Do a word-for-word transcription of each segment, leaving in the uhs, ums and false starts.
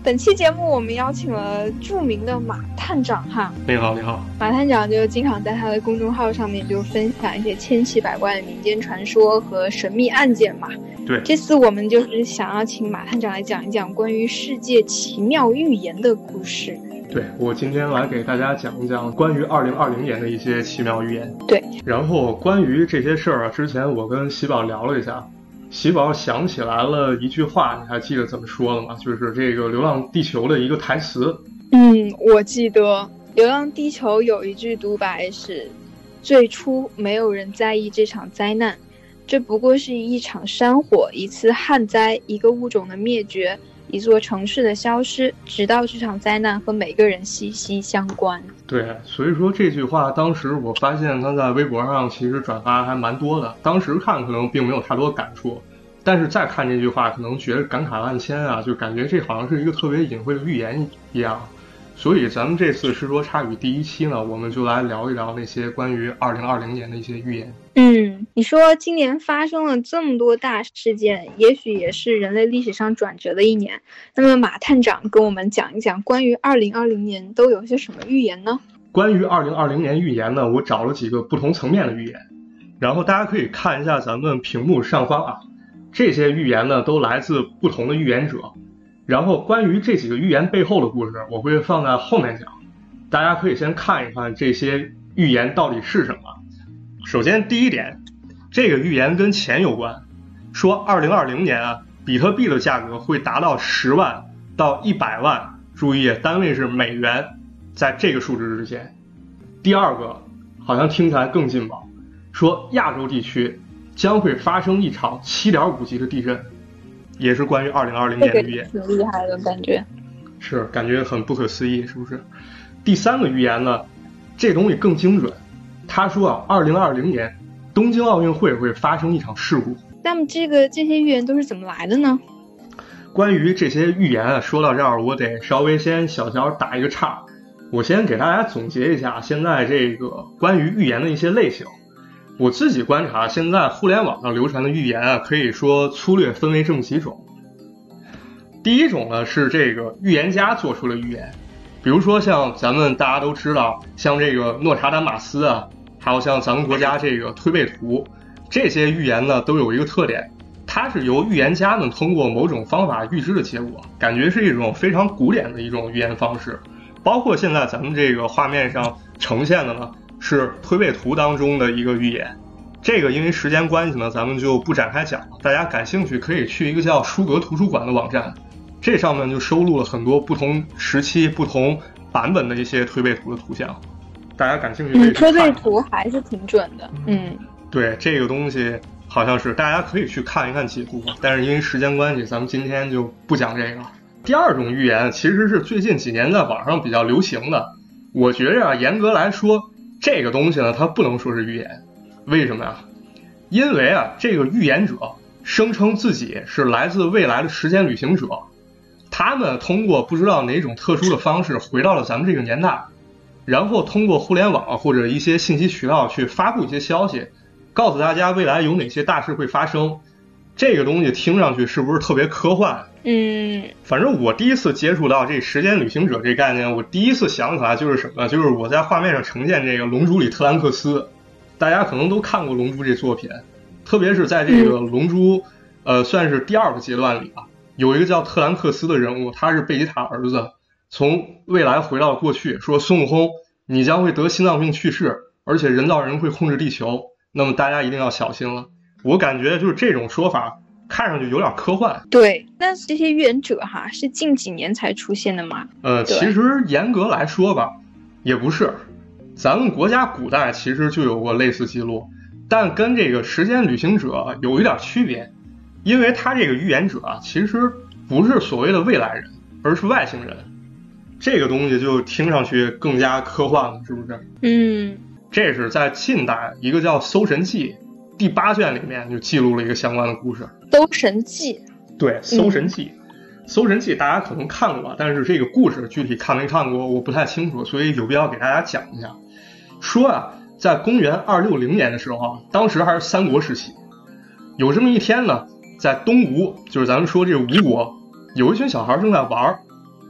本期节目我们邀请了著名的马探长哈。 你好，你好。 马探长就经常在他的公众号上面就分享一些千奇百怪的民间传说和神秘案件嘛。 对， 这次我们就是想要请马探长来讲一讲关于世界奇妙预言的故事。 对，我今天来给大家讲一讲关于二零二零年的一些奇妙预言。 对， 然后关于这些事儿啊，之前我跟喜宝聊了一下，喜宝想起来了一句话，你还记得怎么说的吗？就是这个《流浪地球》的一个台词。 嗯，我记得《流浪地球》有一句独白是：最初没有人在意这场灾难，这不过是一场山火，一次旱灾，一个物种的灭绝，一座城市的消失，直到这场灾难和每个人息息相关。 对，所以说这句话当时我发现他在微博上其实转发还蛮多的，当时看可能并没有太多感触，但是再看这句话可能觉得感慨万千啊，就感觉这好像是一个特别隐晦的预言一样。所以咱们这次师说插语第一期呢，我们就来聊一聊那些关于二零二零年的一些预言。 嗯，你说今年发生了这么多大事件，也许也是人类历史上转折的一年。那么马探长跟我们讲一讲关于二零二零年都有些什么预言呢？ 关于二零二零年预言呢，我找了几个不同层面的预言，然后大家可以看一下咱们屏幕上方啊，这些预言呢都来自不同的预言者。然后关于这几个预言背后的故事我会放在后面讲，大家可以先看一看这些预言到底是什么。首先第一点，这个预言跟钱有关，说二零二零年啊，比特币的价格会达到十万到一百万，注意单位是美元，在这个数值之间。第二个好像听起来更劲爆，说亚洲地区将会发生一场 七点五 级的地震，也是关于二零二零年的预言。 这个挺厉害的感觉。 是，感觉很不可思议，是不是？第三个预言呢，这东西更精准，他说啊，二零二零年东京奥运会会发生一场事故。 那么这个这些预言都是怎么来的呢？ 关于这些预言啊，说到这儿我得稍微先小小打一个岔，我先给大家总结一下现在这个关于预言的一些类型。我自己观察，现在互联网上流传的预言啊，可以说粗略分为这么几种。第一种呢是这个预言家做出的预言，比如说像咱们大家都知道，像这个诺查丹马斯啊，还有像咱们国家这个推背图，这些预言呢都有一个特点，它是由预言家们通过某种方法预知的结果，感觉是一种非常古典的一种预言方式。包括现在咱们这个画面上呈现的呢是推背图当中的一个预言，这个因为时间关系呢咱们就不展开讲了，大家感兴趣可以去一个叫书阁图书馆的网站，这上面就收录了很多不同时期不同版本的一些推背图的图像，大家感兴趣可以去看。 嗯，推背图还是挺准的。嗯， 对，这个东西好像是大家可以去看一看解读，但是因为时间关系咱们今天就不讲这个。第二种预言其实是最近几年在网上比较流行的，我觉着啊，严格来说这个东西呢它不能说是预言。为什么呀？因为啊这个预言者声称自己是来自未来的时间旅行者，他们通过不知道哪种特殊的方式回到了咱们这个年代，然后通过互联网或者一些信息渠道去发布一些消息，告诉大家未来有哪些大事会发生。这个东西听上去是不是特别科幻？ 嗯， 反正我第一次接触到这时间旅行者这概念，我第一次想起来就是什么，就是我在画面上呈现这个龙珠里特兰克斯，大家可能都看过龙珠这作品，特别是在这个龙珠呃算是第二个阶段里吧，有一个叫特兰克斯的人物，他是贝吉塔儿子，从未来回到了过去，说孙悟空你将会得心脏病去世，而且人造人会控制地球，那么大家一定要小心了。我感觉就是这种说法看上去有点科幻。 对，但是这些预言者哈是近几年才出现的吗？ 呃，其实严格来说吧也不是，咱们国家古代其实就有过类似记录，但跟这个时间旅行者有一点区别，因为他这个预言者啊其实不是所谓的未来人，而是外星人，这个东西就听上去更加科幻了，是不是？ 嗯， 这是在近代一个叫《搜神记》第八卷里面就记录了一个相关的故事。 搜神记， 对，搜神记、嗯、搜神记大家可能看过，但是这个故事具体看没看过我不太清楚，所以有必要给大家讲一下。说啊，在公元二六零年的时候，当时还是三国时期，有这么一天呢，在东吴，就是咱们说这个吴国，有一群小孩正在玩，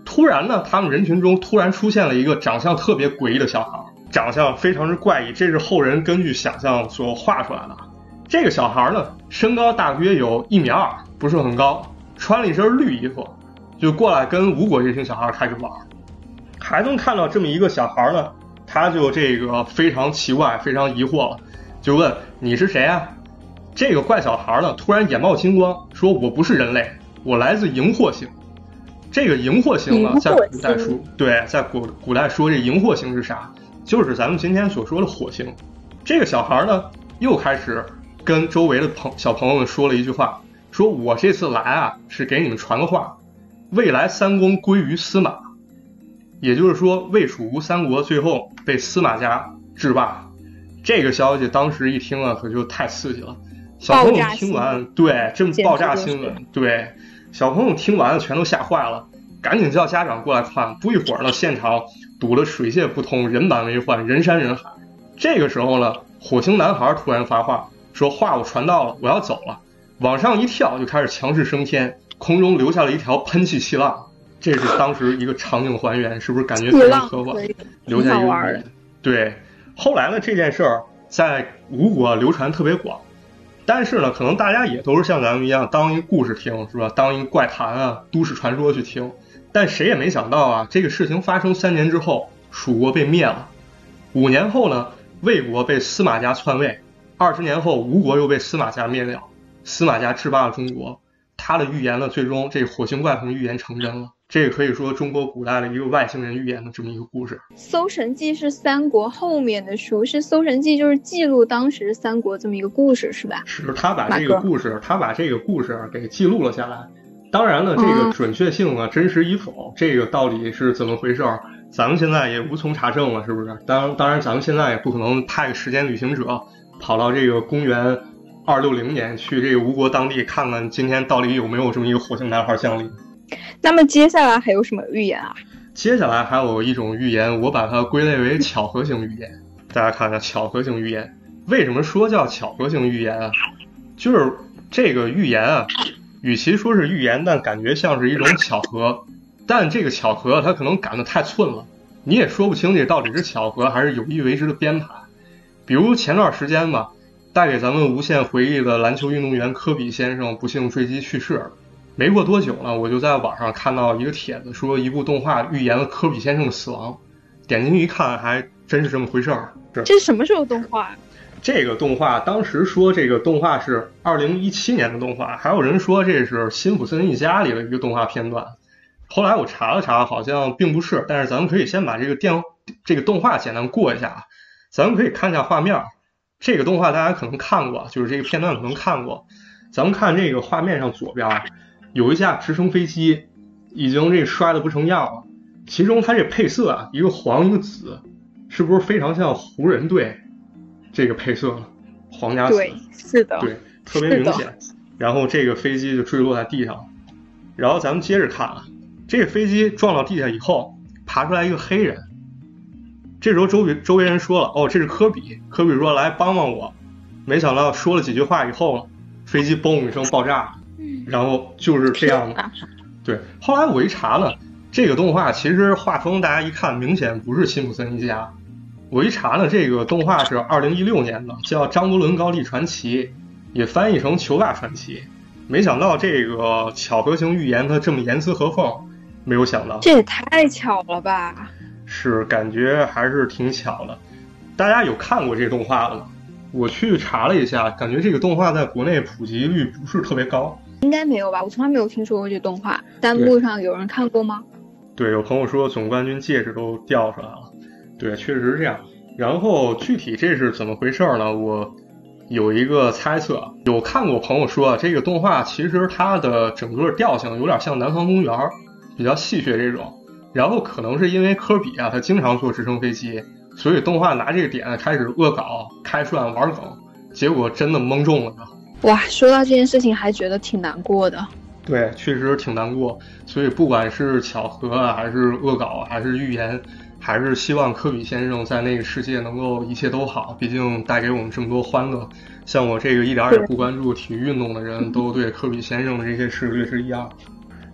突然呢，他们人群中突然出现了一个长相特别诡异的小孩，长相非常之怪异，这是后人根据想象所画出来的。这个小孩呢，身高大约有一米二，不是很高，穿了一身绿衣服，就过来跟吴国这群小孩开始玩。孩子们看到这么一个小孩呢，他就这个非常奇怪，非常疑惑了，就问你是谁啊？这个怪小孩呢，突然眼冒金光，说我不是人类，我来自荧惑星。这个荧惑星呢，在古代说，对，在古古代说这荧惑星是啥？就是咱们今天所说的火星。这个小孩呢，又开始跟周围的朋小朋友们说了一句话，说我这次来啊，是给你们传个话，未来三公归于司马。也就是说，魏蜀吴三国最后被司马家制霸。这个消息当时一听啊，可就太刺激了。小朋友听完，对，这么爆炸新闻，对，小朋友听完了全都吓坏了，赶紧叫家长过来看。不一会儿呢，现场堵得水泄不通，人满为患，人山人海。这个时候呢，火星男孩突然发话，说话我传到了，我要走了，往上一跳就开始强势升天，空中留下了一条喷气气浪。这是当时一个场景还原，是不是感觉非常科幻？留下一个语言。对，后来呢，这件事儿在吴国流传特别广，但是呢，可能大家也都是像咱们一样当一故事听，是吧？当一怪谈啊、都市传说去听。但谁也没想到啊，这个事情发生三年之后，蜀国被灭了。五年后呢，魏国被司马家篡位。二十年后，吴国又被司马家灭掉，司马家制霸了中国。他的预言呢，最终这火星怪鹏预言成真了。这个可以说中国古代的一个外星人预言的这么一个故事。 搜神记是三国后面的书，是搜神记就是记录当时三国这么一个故事，是吧？ 是，他把这个故事，他把这个故事给记录了下来。当然了，这个准确性呢，真实与否，这个到底是怎么回事，咱们现在也无从查证了，是不是？当当然，咱们现在也不可能派时间旅行者跑到这个公元二六零年去这个吴国当地看看今天到底有没有这么一个火星男孩降临。 那么接下来还有什么预言啊？ 接下来还有一种预言，我把它归类为巧合性预言。大家看看巧合性预言，为什么说叫巧合性预言啊？就是这个预言啊，与其说是预言，但感觉像是一种巧合。但这个巧合它可能赶得太寸了，你也说不清这到底是巧合还是有意为之的编排。比如前段时间吧，带给咱们无限回忆的篮球运动员科比先生不幸坠机去世了。没过多久呢，我就在网上看到一个帖子，说一部动画预言了科比先生的死亡。点进去一看，还真是这么回事儿。 这是什么时候动画？ 这个动画当时说这个动画是二零一七年的动画，还有人说这是《辛普森一家》里的一个动画片段。后来我查了查，好像并不是。但是咱们可以先把这个电这个动画简单过一下，咱们可以看一下画面。这个动画大家可能看过，就是这个片段可能看过。咱们看这个画面上左边有一架直升飞机，已经这摔得不成样了。其中它这配色啊，一个黄一个紫，是不是非常像湖人队这个配色？皇家紫， 对，是的， 对，特别明显。然后这个飞机就坠落在地上，然后咱们接着看啊，这个飞机撞到地下以后，爬出来一个黑人。这时候周围周围人说了，哦，这是科比。科比说来帮帮我。没想到说了几句话以后，飞机嘣一声爆炸。然后就是这样的，对。后来我一查呢，这个动画其实画风大家一看明显不是辛普森一家。我一查呢，这个动画是二零一六年的，叫《张伯伦高地传奇》，也翻译成《球大传奇》。没想到这个巧合型预言它这么严丝合缝，没有想到。 这也太巧了吧？ 是，感觉还是挺巧的。大家有看过这动画了吗？我去查了一下，感觉这个动画在国内普及率不是特别高。 应该没有吧，我从来没有听说过这动画。弹幕上有人看过吗？ 对，有朋友说总冠军戒指都掉出来了。对，确实是这样。然后具体这是怎么回事呢？我有一个猜测，有看过朋友说这个动画其实它的整个调性有点像南方公园，比较戏谑这种。然后可能是因为科比啊，他经常坐直升飞机，所以动画拿这个点开始恶搞、开涮、玩梗，结果真的蒙中了呢。 哇，说到这件事情还觉得挺难过的。 对，确实挺难过。所以不管是巧合啊，还是恶搞，还是预言，还是希望科比先生在那个世界能够一切都好，毕竟带给我们这么多欢乐。像我这个一点也不关注体育运动的人，都对科比先生的这些事略知一二。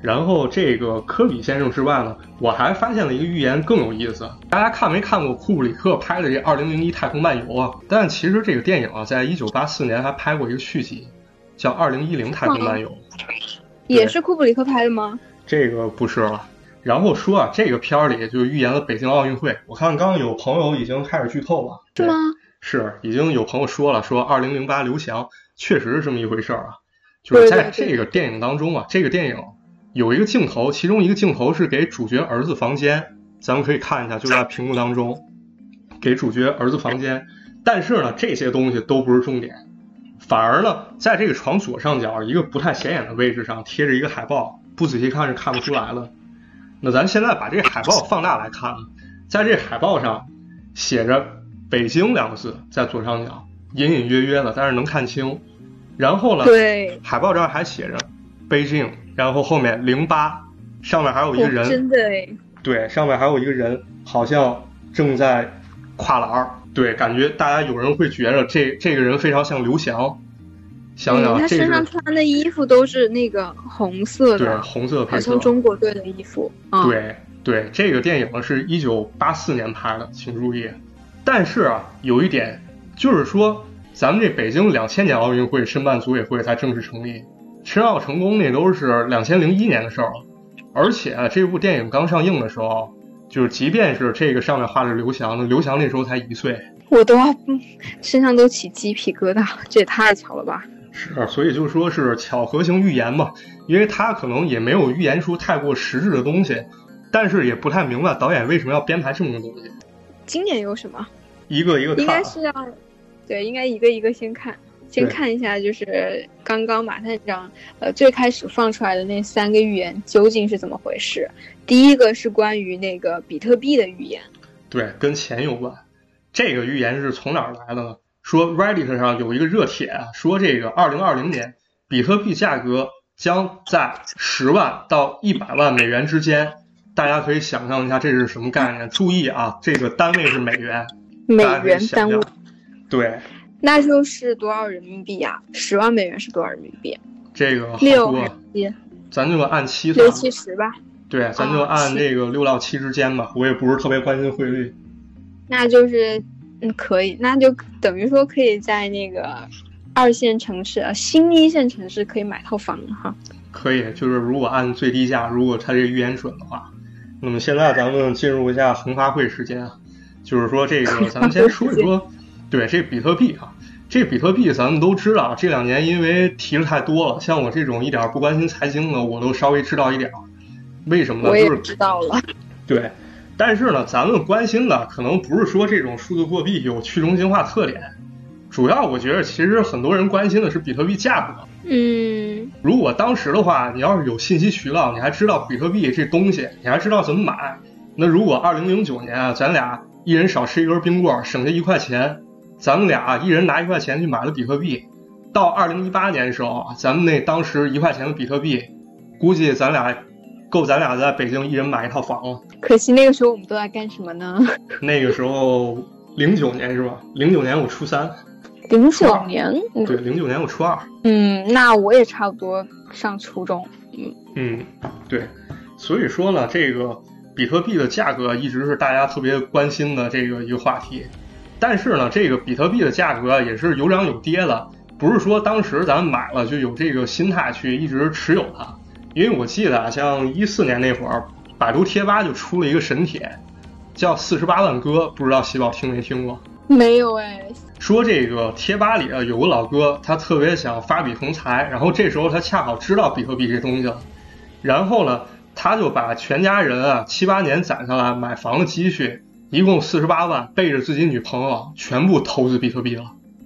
然后这个科比先生之外呢，我还发现了一个预言更有意思。大家看没看过库布里克拍的这《二零零一太空漫游》啊？但其实这个电影啊，在一九八四年还拍过一个续集，叫《二零一零太空漫游》。 也是库布里克拍的吗？ 这个不是了。然后说啊，这个片儿里就预言了北京奥运会。我看刚刚有朋友已经开始剧透了。 是吗？ 是，已经有朋友说了，说二零零八刘翔确实是这么一回事啊。就是在这个电影当中啊，这个电影有一个镜头，其中一个镜头是给主角儿子房间，咱们可以看一下，就在屏幕当中，给主角儿子房间。但是呢，这些东西都不是重点，反而呢，在这个床左上角一个不太显眼的位置上贴着一个海报，不仔细看是看不出来的。那咱现在把这个海报放大来看，在这海报上写着北京两个字，在左上角隐隐约约的，但是能看清。然后呢， 对， 海报上还写着北京，然后后面零八，上面还有一个人， 哦、真的哎， 对，上面还有一个人好像正在跨栏，对，感觉大家有人会觉得这这个人非常像刘翔。想想、 嗯、他身上穿的衣服都是那个红色的， 对，红色配色， 好像中国队的衣服。嗯、 对对，这个电影呢是一九八四年拍的，请注意。但是啊，有一点就是说，咱们这北京两千年奥运会申办组委会才正式成立，申奥成功那都是两千零一年的事儿了。而且、啊、这部电影刚上映的时候，就是即便是这个上面画着刘翔，刘翔那时候才一岁， 我都要身上都起鸡皮疙瘩，这也太巧了吧。 是，所以就说是巧合型预言嘛，因为他可能也没有预言出太过实质的东西，但是也不太明白导演为什么要编排这么多东西。 今年有什么？ 一个一个看， 应该是要，对，应该一个一个先看，先看一下，就是刚刚马探长呃最开始放出来的那三个预言究竟是怎么回事。第一个是关于那个比特币的预言， 对，跟钱有关。这个预言是从哪儿来的呢？说 Reddit 上有一个热帖啊，说这个二零二零年比特币价格将在十万到一百万美元之间，大家可以想象一下这是什么概念。注意啊，这个单位是美元， 美元单位， 对， 那就是多少人民币呀？十万美元是多少人民币？ 这个六还是七？ 咱就按七算， 六七十吧。 对，咱就按这个六到七之间吧。我也不是特别关心汇率。 那就是嗯，可以，那就等于说可以在那个二线城市、呃新一线城市可以买套房哈。 可以，就是如果按最低价，如果它这个预言准的话。那么现在咱们进入一下恒发会时间啊，就是说这个咱们先说一说，对这比特币啊，这比特币咱们都知道，这两年因为提的太多了，像我这种一点不关心财经的，我都稍微知道一点。为什么呢？ 我也知道了。 对。但是呢，咱们关心的可能不是说这种数字货币有去中心化特点，主要我觉得其实很多人关心的是比特币价格。 嗯， 如果当时的话，你要是有信息渠道，你还知道比特币这东西，你还知道怎么买，那如果二零零九年啊，咱俩一人少吃一根冰棍，省下一块钱，咱们俩一人拿一块钱去买了比特币，到二零一八年的时候，咱们那当时一块钱的比特币，估计咱俩够咱俩在北京一人买一套房了。 可惜那个时候我们都在干什么呢？ 那个时候零九年是吧？零九年我初三。 零九年？ 对，零九年我初二。 嗯，那我也差不多上初中。嗯嗯，对。所以说呢，这个比特币的价格一直是大家特别关心的这个一个话题。但是呢，这个比特币的价格也是有涨有跌的，不是说当时咱们买了就有这个心态去一直持有它。因为我记得啊，像一四年那会儿，百度贴吧就出了一个神帖，叫四十八万哥，不知道喜宝听没听过？ 没有哎。 说这个贴吧里啊有个老哥，他特别想发笔横财，然后这时候他恰好知道比特币这东西了，然后呢，他就把全家人啊七八年攒下来买房的积蓄，一共四十八万，背着自己女朋友全部投资比特币了。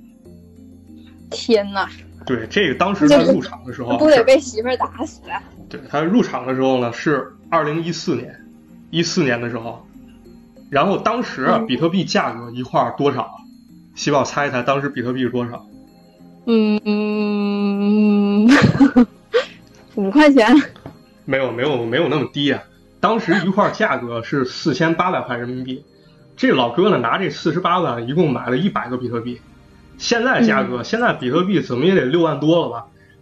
天哪！ 对，这个当时他入场的时候， 不得被媳妇儿打死啊！ 对，他入场的时候呢是二零一四年，一四年的时候，然后当时啊、嗯、比特币价格一块多少？喜宝猜一猜，当时比特币是多少？ 嗯，五块钱？ 没有，没有，没有那么低啊！当时一块价格是四千八百块人民币。这老哥呢，拿这四十八万，一共买了一百个比特币。现在价格，嗯、现在比特币怎么也得六万多了吧？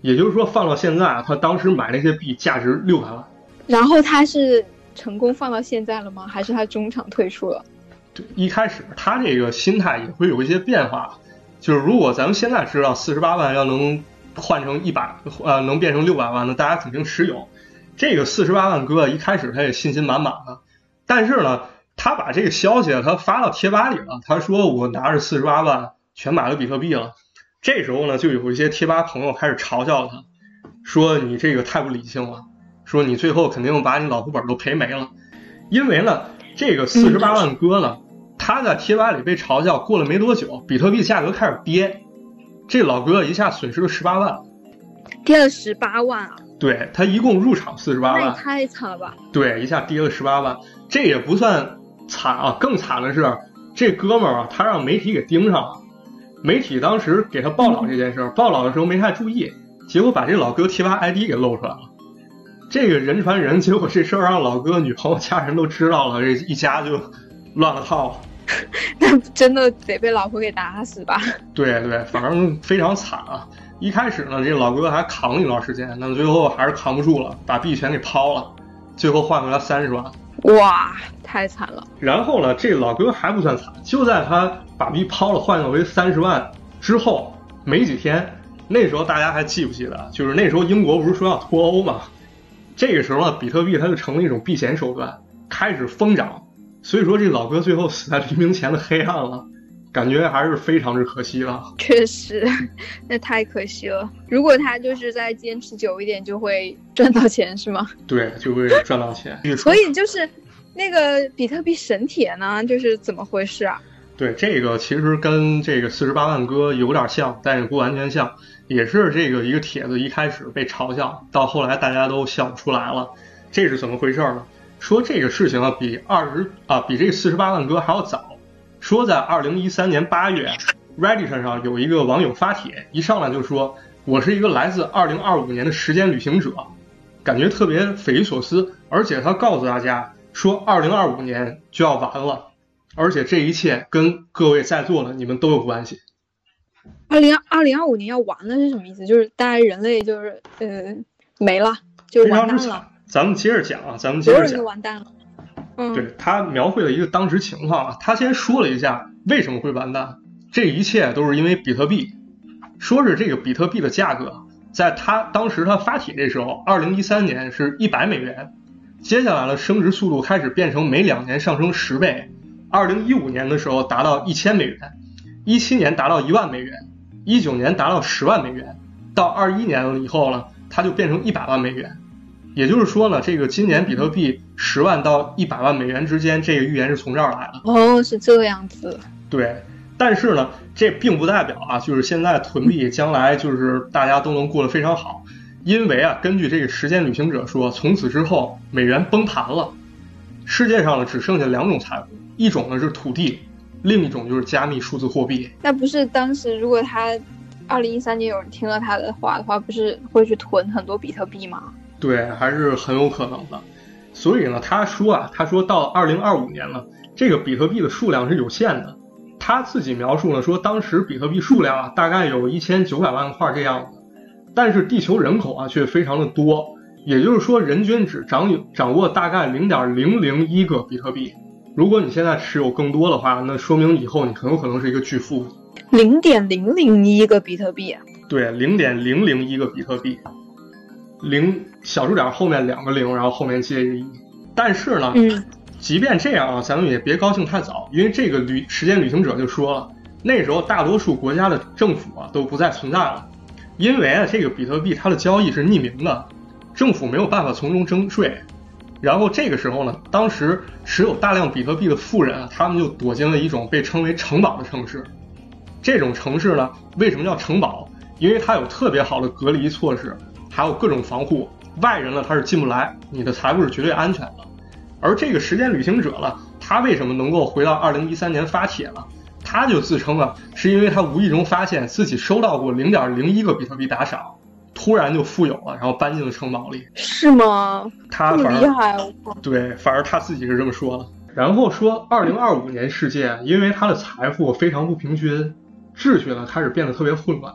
也就是说放到现在啊，他当时买那些币价值六百万。 然后他是成功放到现在了吗？还是他中场退出了？ 对，一开始他这个心态也会有一些变化，就是如果咱们现在知道四十八万要能换成一百，呃，能变成六百万，那大家肯定持有。这个四十八万哥一开始他也信心满满的，但是呢，他把这个消息他发到贴吧里了，他说我拿着四十八万全买了比特币了。这时候呢，就有一些贴吧朋友开始嘲笑他，说你这个太不理性了，说你最后肯定把你老婆本都赔没了。因为呢，这个四十八万哥呢，他在贴吧里被嘲笑，过了没多久，比特币价格开始跌，这老哥一下损失了十八万， 跌了十八万啊！ 对，他一共入场四十八万， 那也太惨了吧！ 对，一下跌了十八万，这也不算惨啊，更惨的是这哥们儿啊，他让媒体给盯上了。媒体当时给他报道这件事，报道的时候没太注意，结果把这老哥贴吧 I D 给露出来了。这个人传人，结果这事儿让老哥女朋友家人都知道了，这一家就乱了套了。 那真的得被老婆给打死吧？ 对对，反正非常惨啊。一开始呢，这老哥还扛了一段时间，但最后还是扛不住了，把币全给抛了，最后换回来三十万。 哇，太惨了。 然后呢，这老哥还不算惨，就在他把币抛了换回三十万之后没几天，那时候大家还记不记得，就是那时候英国不是说要脱欧嘛，这个时候呢，比特币它就成了一种避险手段，开始疯涨。所以说这老哥最后死在黎明前的黑暗了，感觉还是非常之可惜了。 确实，那太可惜了。如果他就是再坚持久一点，就会赚到钱，是吗？ 对，就会赚到钱。 所以就是那个比特币神帖呢，就是怎么回事啊？ 对，这个其实跟这个四十八万哥有点像，但也不完全像，也是这个一个帖子一开始被嘲笑，到后来大家都笑不出来了。这是怎么回事呢？说这个事情啊，比二十啊，比这个四十八万哥还要早。说在二零一三年八月 ，Reddit 上有一个网友发帖，一上来就说我是一个来自二零二五年的时间旅行者，感觉特别匪夷所思。而且他告诉大家说，二零二五年就要完了，而且这一切跟各位在座的你们都有关系。 二零二零二五年要完了是什么意思？就是大家人类就是呃没了，就完蛋了。 咱们接着讲啊，咱们接着讲。 所有人都完蛋了。嗯， 对，他描绘了一个当时情况啊，他先说了一下为什么会完蛋，这一切都是因为比特币。说是这个比特币的价格，在他当时他发帖这时候，二零一三年是一百美元，接下来呢升值速度开始变成每两年上升十倍，二零一五年的时候达到一千美元，一七年达到一万美元，一九年达到十万美元，到二一年了以后呢，它就变成一百万美元。也就是说呢，这个今年比特币十万到一百万美元之间，这个预言是从这儿来的。 哦，是这样子。 对，但是呢，这并不代表啊，就是现在囤币，将来就是大家都能过得非常好。因为啊，根据这个时间旅行者说，从此之后美元崩盘了，世界上呢只剩下两种财富，一种呢是土地，另一种就是加密数字货币。 那不是当时如果他二零一三年有人听了他的话的话，不是会去囤很多比特币吗？ 对，还是很有可能的。所以呢，他说啊，他说到二零二五年了，这个比特币的数量是有限的。他自己描述呢，说当时比特币数量啊，大概有一千九百万块这样子，但是地球人口啊却非常的多，也就是说人均只掌有掌握大概零点零零一个比特币。如果你现在持有更多的话，那说明以后你很有可能是一个巨富。 零点零零一个比特币？ 对，零点零零一个比特币。零小数点后面两个零，然后后面接一个一。但是呢，嗯，即便这样啊，咱们也别高兴太早，因为这个旅时间旅行者就说了，那时候大多数国家的政府啊都不再存在了，因为啊这个比特币它的交易是匿名的，政府没有办法从中征税。然后这个时候呢，当时持有大量比特币的富人啊，他们就躲进了一种被称为城堡的城市。这种城市呢，为什么叫城堡？因为它有特别好的隔离措施，还有各种防护，外人呢他是进不来，你的财富是绝对安全的。而这个时间旅行者呢，他为什么能够回到二零一三年发帖呢？他就自称啊，是因为他无意中发现自己收到过零点零一个比特币打赏，突然就富有了，然后搬进了城堡里。 是吗？ 他这么厉害哦。 对，反而他自己是这么说的。然后说二零二五年世界因为他的财富非常不平均，秩序呢开始变得特别混乱。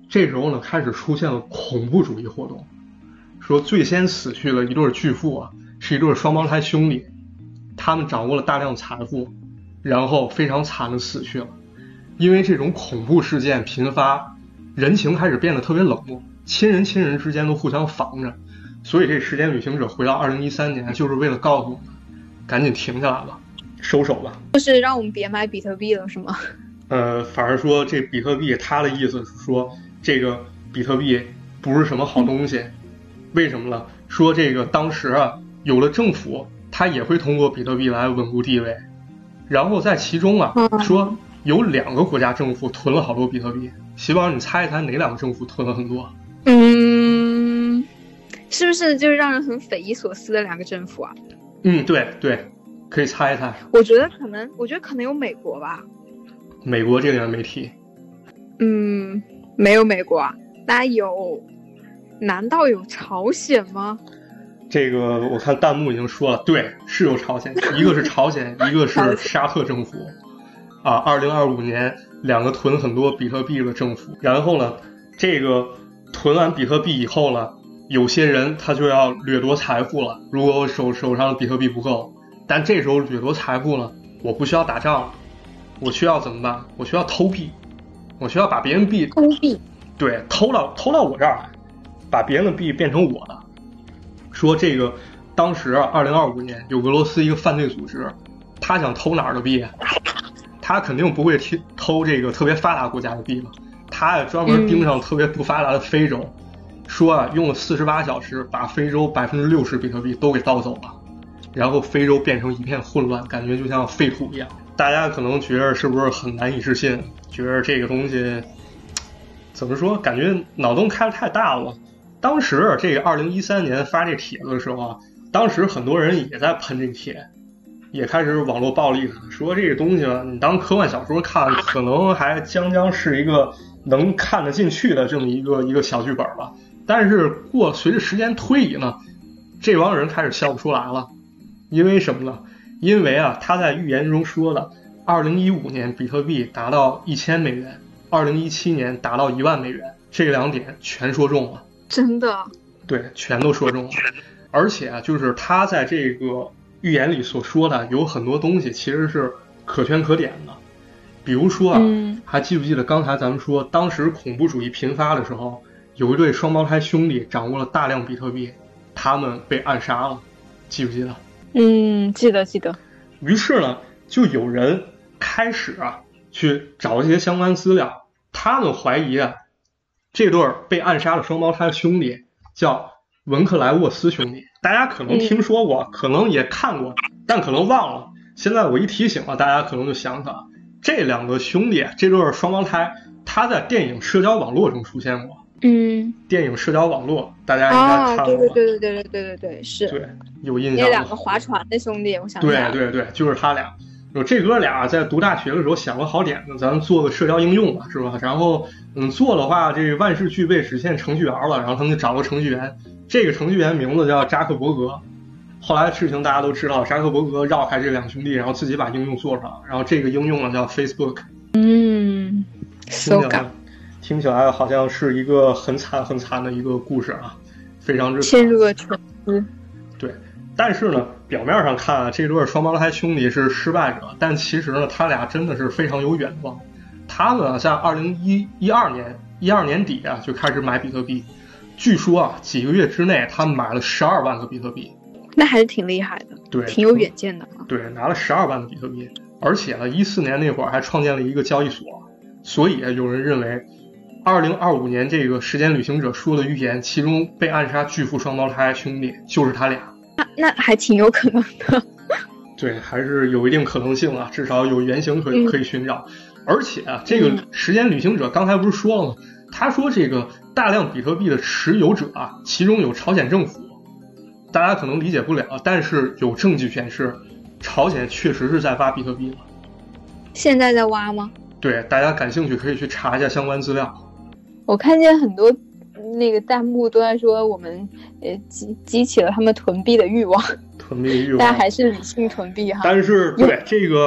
这时候呢开始出现了恐怖主义活动，说最先死去的一对巨富啊，是一对双胞胎兄弟，他们掌握了大量财富，然后非常惨的死去了。因为这种恐怖事件频发，人情开始变得特别冷漠，亲人亲人之间都互相防着，所以这时间旅行者回到二零一三年就是为了告诉我们，赶紧停下来吧，收手吧， 就是让我们别买比特币了是吗？ 呃，反而说这比特币，他的意思是说这个比特币不是什么好东西，为什么呢？说这个当时啊，有了政府，他也会通过比特币来稳固地位，然后在其中啊，说有两个国家政府囤了好多比特币，希望你猜一猜哪两个政府囤了很多？ 嗯，是不是就是让人很匪夷所思的两个政府啊？ 嗯，对对，可以猜一猜。 我觉得可能，我觉得可能有美国吧。 美国这个没提。 嗯，没有美国啊，那有？难道有朝鲜吗？ 这个我看弹幕已经说了，对，是有朝鲜，一个是朝鲜，一个是沙特政府。啊，二零二五年两个囤很多比特币的政府，然后呢，这个囤完比特币以后呢，有些人他就要掠夺财富了。如果我手手上的比特币不够，但这时候掠夺财富呢，我不需要打仗了，我需要怎么办？我需要偷币，我需要把别人币偷币， 对，偷到偷到我这儿来，把别人的币变成我的。说这个当时啊，二零二五年有俄罗斯一个犯罪组织，他想偷哪儿的币啊？他肯定不会偷这个特别发达国家的币嘛，他也专门盯上特别不发达的非洲，嗯、说啊，用了四十八小时把非洲百分之六十比特币都给盗走了，然后非洲变成一片混乱，感觉就像废土一样。大家可能觉得是不是很难以置信？觉得这个东西怎么说？感觉脑洞开得太大了。当时这个二零一三年发这帖子的时候啊，当时很多人也在喷这帖。也开始网络暴力说这个东西呢，你当科幻小说看，可能还将将是一个能看得进去的这么一个一个小剧本吧。但是过随着时间推移呢，这帮人开始笑不出来了，因为什么呢？因为啊，他在预言中说的，二零一五年比特币达到一千美元，二零一七年达到一万美元，这两点全说中了。 真的？对， 全都说中了。而且啊，就是他在这个预言里所说的有很多东西其实是可圈可点的，比如说啊，嗯、还记不记得刚才咱们说，当时恐怖主义频发的时候，有一对双胞胎兄弟掌握了大量比特币，他们被暗杀了，记不记得？ 嗯，记得记得。 于是呢，就有人开始啊去找一些相关资料，他们怀疑啊，这对被暗杀的双胞胎兄弟叫文克莱沃斯兄弟。大家可能听说过，嗯、可能也看过，但可能忘了。现在我一提醒了，大家可能就想起来，这两个兄弟，这对双胞胎，他在电影社交网络中出现过。嗯，电影社交网络，大家应该看过。 对对对对对对对对对，是。 对，有印象。 那两个划船的兄弟，我想起来了。 对对对，就是他俩。有这哥俩在读大学的时候想个好点子，咱们做个社交应用吧，是吧？然后嗯，做的话，这万事俱备，只欠程序员了。然后他们就找个程序员。这个程序员名字叫扎克伯格，后来事情大家都知道，扎克伯格绕开这两兄弟，然后自己把应用做出来，然后这个应用呢叫 Facebook。 嗯， 听起来听起来好像是一个很惨很惨的一个故事啊，非常之陷入了沉思。 对，但是呢，表面上看啊，这对双胞胎兄弟是失败者，但其实呢，他俩真的是非常有远望。他们啊，在二零一二年一二年底啊就开始买比特币。据说啊，几个月之内他们买了十二万个比特币， 那还是挺厉害的， 对， 挺有远见的啊。 对，拿了十二万个比特币，而且呢，一四年那会儿还创建了一个交易所，所以有人认为，二零二五年这个时间旅行者说的预言，其中被暗杀巨富双胞胎兄弟就是他俩， 那那还挺有可能的。 对，还是有一定可能性啊，至少有原型可以可以寻找。嗯、而且啊，这个时间旅行者刚才不是说了吗？他说这个大量比特币的持有者啊，其中有朝鲜政府，大家可能理解不了，但是有证据显示，朝鲜确实是在挖比特币了。 现在在挖吗？ 对，大家感兴趣可以去查一下相关资料。 我看见很多那个弹幕都在说我们呃激激起了他们囤币的欲望， 囤币欲望， 但还是理性囤币哈。 但是对这个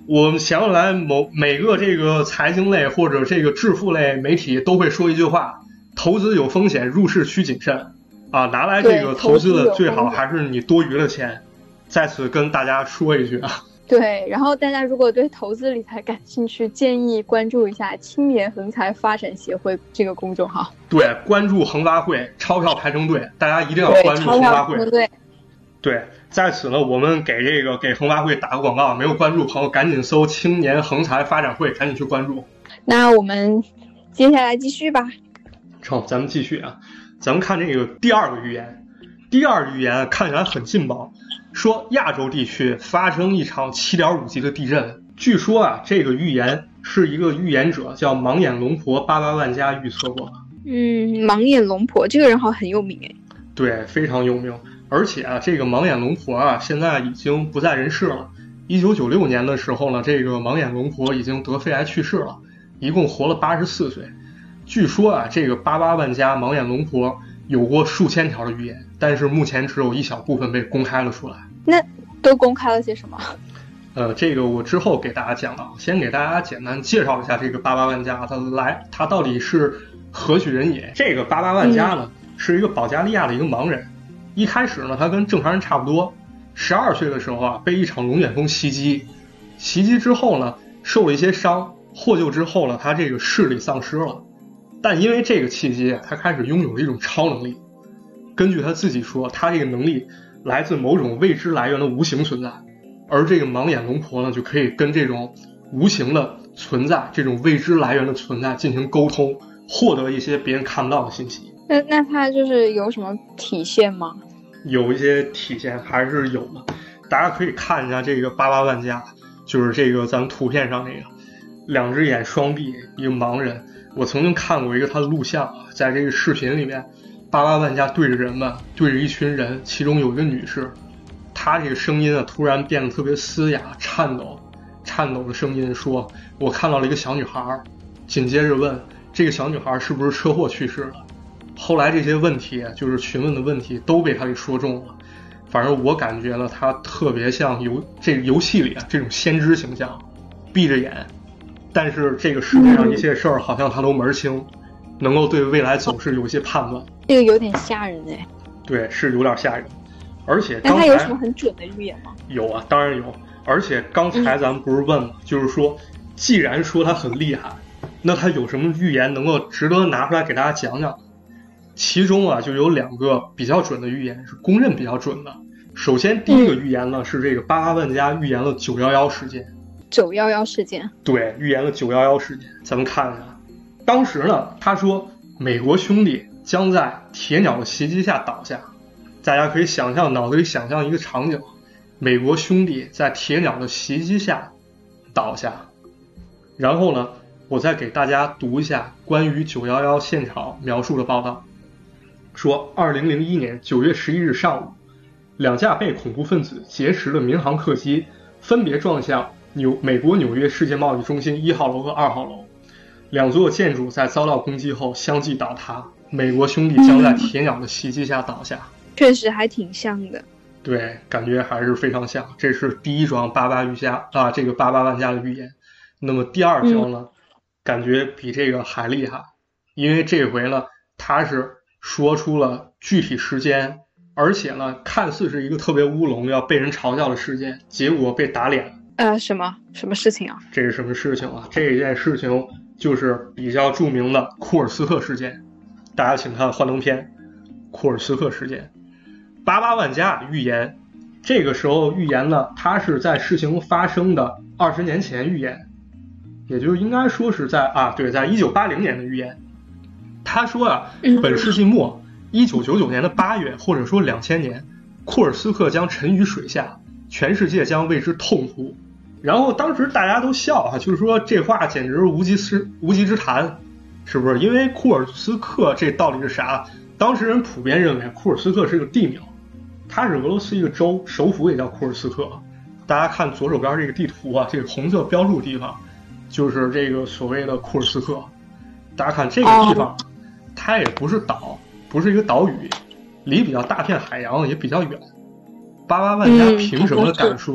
我们想起来某每个这个财经类或者这个致富类媒体都会说一句话：投资有风险，入市需谨慎啊！拿来这个投资的最好还是你多余的钱。在此跟大家说一句啊。 对，然后大家如果对投资理财感兴趣，建议关注一下青年恒财发展协会这个公众号。 对，关注恒发会钞票排成队，大家一定要关注恒发会。 对， 对，在此呢，我们给这个给恒发会打个广告，没有关注朋友赶紧搜青年恒财发展会，赶紧去关注。 那我们接下来继续吧。 好，咱们继续啊，咱们看这个第二个预言。第二预言看起来很劲爆，说亚洲地区发生一场 七点五 级的地震。据说啊，这个预言是一个预言者叫盲眼龙婆八八万家预测过的。 嗯，盲眼龙婆这个人好像很有名哎。 对，非常有名。而且啊，这个盲眼龙婆啊，现在已经不在人世了。一九九六年的时候呢，这个盲眼龙婆已经得肺癌去世了，一共活了八十四岁。据说啊，这个八八万家盲眼龙婆有过数千条的预言，但是目前只有一小部分被公开了出来。 那都公开了些什么？ 呃，这个我之后给大家讲了，先给大家简单介绍一下这个八八万家，它来它到底是何许人也。这个八八万家呢、嗯、是一个保加利亚的一个盲人。一开始呢，他跟正常人差不多，十二岁的时候啊，被一场龙卷风袭击，袭击之后呢，受了一些伤，获救之后呢，他这个视力丧失了。但因为这个契机，他开始拥有了一种超能力。根据他自己说，他这个能力来自某种未知来源的无形存在，而这个盲眼龙婆呢，就可以跟这种无形的存在，这种未知来源的存在进行沟通，获得一些别人看不到的信息。 那那他就是有什么体现吗？ 有一些体现还是有的，大家可以看一下这个八八万家，就是这个咱们图片上那个两只眼双闭一个盲人。我曾经看过一个他的录像，在这个视频里面，八八万家对着人们，对着一群人，其中有一个女士，她这个声音啊突然变得特别嘶哑颤抖，颤抖的声音说：我看到了一个小女孩。紧接着问这个小女孩是不是车祸去世了。后来这些问题就是询问的问题都被他给说中了。反正我感觉呢，他特别像游这个游戏里啊这种先知形象，闭着眼，但是这个世界上一些事儿好像他都门清，能够对未来走势有一些判断。 这个有点吓人哎。 对，是有点吓人。而且刚才那他有什么很准的预言吗？ 有啊，当然有。而且刚才咱们不是问了、嗯、就是说既然说他很厉害，那他有什么预言能够值得拿出来给大家讲讲？其中啊就有两个比较准的预言是公认比较准的。首先第一个预言呢、嗯、是这个八八万家预言了九一一事件。 九一一事件， 对，预言了九一一事件。咱们看一下，当时呢他说美国兄弟将在铁鸟的袭击下倒下。大家可以想象，脑子里想象一个场景，美国兄弟在铁鸟的袭击下倒下。然后呢我再给大家读一下关于九一一现场描述的报道。说二零零一年九月十一日上午，两架被恐怖分子劫持的民航客机分别撞向纽美国纽约世界贸易中心一号楼和二号楼，两座建筑在遭到攻击后相继倒塌，美国兄弟将在铁鸟的袭击下倒下。 确实还挺像的。 对，感觉还是非常像。这是第一桩八八预家啊，这个八八万家的预言。那么第二桩呢、嗯、感觉比这个还厉害，因为这回呢他是说出了具体时间，而且呢看似是一个特别乌龙要被人嘲笑的事件，结果被打脸。 呃，什么什么事情啊？ 这是什么事情啊？这件事情就是比较著名的库尔斯克事件。大家请看幻灯片，库尔斯克事件。八八万家预言，这个时候预言呢，它是在事情发生的二十年前预言，也就应该说是在啊，对，在一九八零年的预言。他说啊，本世纪末一九九九年的八月，或者说两千年，库尔斯克将沉于水下，全世界将为之痛哭。然后当时大家都笑啊，就是说这话简直无稽之无稽之谈，是不是？因为库尔斯克这到底是啥？当时人普遍认为库尔斯克是个地名，它是俄罗斯一个州，首府也叫库尔斯克。大家看左手边这个地图啊，这个红色标注地方就是这个所谓的库尔斯克。大家看这个地方、哦、它也不是岛，不是一个岛屿，离比较大片海洋也比较远。八八万家凭什么敢说、嗯、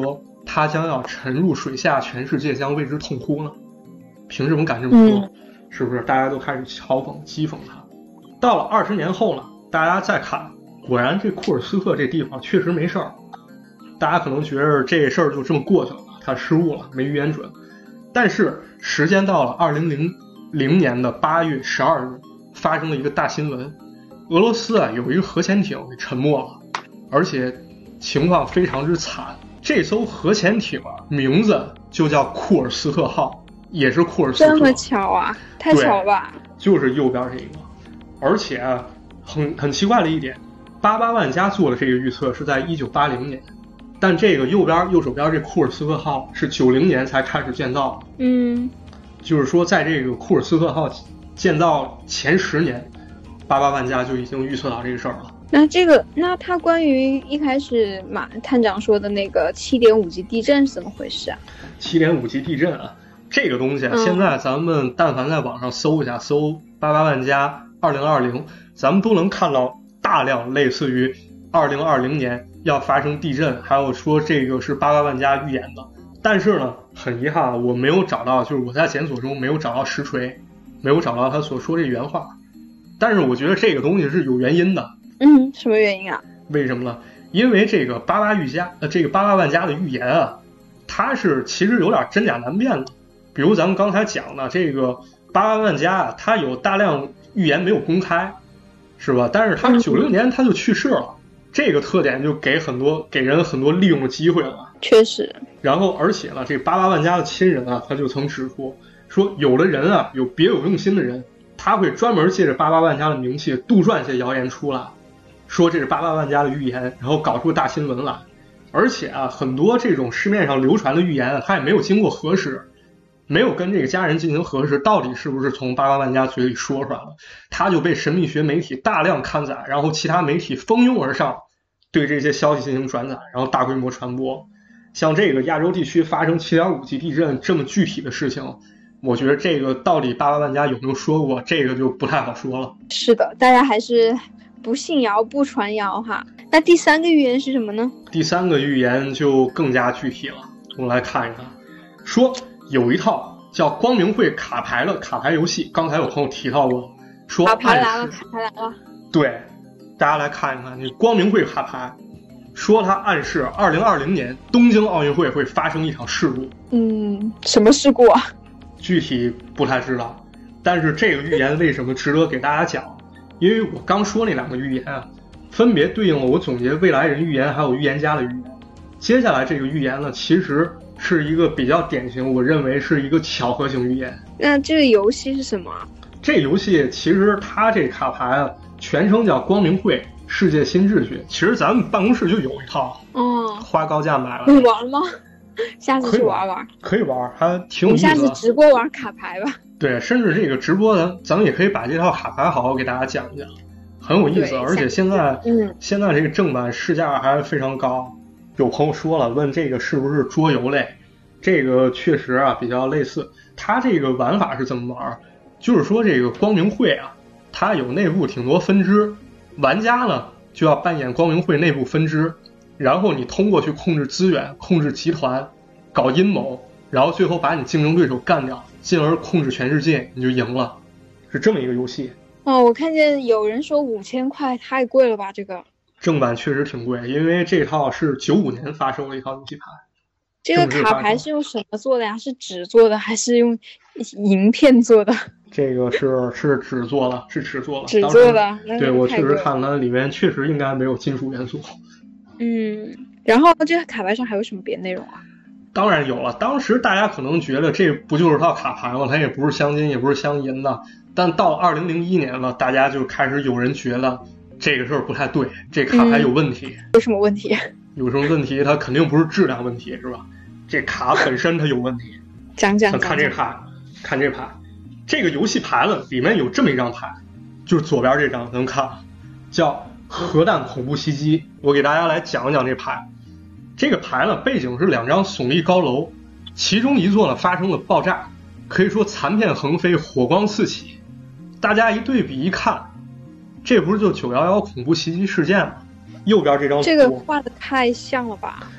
他将要沉入水下，全世界将为之痛哭呢？凭什么敢这么说？嗯、是不是大家都开始嘲讽讥讽他？到了二十年后呢，大家再看，果然这库尔斯克这地方确实没事儿。大家可能觉得这事儿就这么过去了，他失误了，没预言准。但是时间到了二零零零年的八月十二日，发生了一个大新闻，俄罗斯啊有一个核潜艇给沉没了，而且情况非常之惨。这艘核潜艇啊，名字就叫库尔斯克号，也是库尔斯克。 这么巧啊，太巧了吧？ 就是右边这个。而且啊，很很奇怪的一点，八八万家做的这个预测是在一九八零年，但这个右边右手边这库尔斯克号是九零年才开始建造。 嗯， 就是说在这个库尔斯克号建造前十年，八八万家就已经预测到这个事儿了。 那这个，那他关于一开始马探长说的那个七点五级地震是怎么回事啊？ 七点五级地震啊，这个东西啊，嗯、现在咱们但凡在网上搜一下，搜八八万家二零二零，咱们都能看到大量类似于二零二零年要发生地震，还有说这个是八八万家预言的。但是呢，很遗憾，我没有找到，就是我在检索中没有找到实锤，没有找到他所说这原话。但是我觉得这个东西是有原因的。 嗯，什么原因啊？ 为什么呢？因为这个八八预家，呃，这个八八万家的预言啊，它是其实有点真假难辨的。比如咱们刚才讲的这个八八万家啊，它有大量预言没有公开，是吧？但是他九六年他就去世了，嗯、这个特点就给很多给人很多利用的机会了。 确实。然后而且呢，这八八万家的亲人啊，他就曾指出说，有的人啊，有别有用心的人，他会专门借着八八万家的名气杜撰一些谣言出来。说这是八八万家的预言，然后搞出大新闻来。而且啊，很多这种市面上流传的预言啊，它也没有经过核实，没有跟这个家人进行核实，到底是不是从八八万家嘴里说出来的，他就被神秘学媒体大量刊载，然后其他媒体蜂拥而上，对这些消息进行转载，然后大规模传播。像这个亚洲地区发生 七点五级地震这么具体的事情，我觉得这个到底八八万家有没有说过，这个就不太好说了。 是的，大家还是不信谣不传谣哈。那第三个预言是什么呢？ 第三个预言就更加具体了，我们来看一看。说有一套叫光明会卡牌的卡牌游戏，刚才有朋友提到过，说卡牌来了，卡牌来了。 对，大家来看一看，这光明会卡牌说它暗示二零二零年东京奥运会会发生一场事故。 嗯，什么事故啊？ 具体不太知道，但是这个预言为什么值得给大家讲？因为我刚说那两个预言啊，分别对应了我总结未来人预言还有预言家的预言。接下来这个预言呢，其实是一个比较典型，我认为是一个巧合型预言。 那这个游戏是什么？ 这游戏其实它这卡牌啊，全称叫光明会世界新秩序。其实咱们办公室就有一套， 哦， 花高价买了。 你玩吗？下次去玩玩。 可以玩，还挺有意思的。 我们下次直播玩卡牌吧。 对，甚至这个直播咱咱们也可以把这套卡牌好好给大家讲一讲，很有意思。而且现在， 嗯， 现在这个正版市价还非常高。有朋友说了，问这个是不是桌游类？这个确实啊比较类似。它这个玩法是怎么玩？就是说这个光明会啊，它有内部挺多分支，玩家呢就要扮演光明会内部分支，然后你通过去控制资源、控制集团、搞阴谋，然后最后把你竞争对手干掉，进而控制全世界，你就赢了，是这么一个游戏。 哦，我看见有人说五千块太贵了吧？这个正版确实挺贵，因为这套是九五年发售的一套游戏牌。 这个卡牌是用什么做的呀？是纸做的还是用银片做的？ 这个是是纸做的，是纸做的。 纸做的， 对，我确实看它里面确实应该没有金属元素。 嗯，然后这个卡牌上还有什么别的内容啊？ 当然有了，当时大家可能觉得这不就是套卡牌吗？它也不是镶金，也不是镶银的。但到二零零一年了，大家就开始有人觉得这个事儿不太对，这卡牌有问题。 嗯、有什么问题？ 有什么问题？它肯定不是质量问题，是吧？这卡本身它有问题。 讲讲。 看这牌，看这牌，这个游戏牌子里面有这么一张牌，就是左边这张能看，叫核弹恐怖袭击。我给大家来讲一讲这牌。这个牌呢，背景是两张耸立高楼，其中一座呢发生了爆炸，可以说残片横飞，火光四起。大家一对比一看，这不是就九一一恐怖袭击事件吗？右边这张图， 这个画的太像了吧？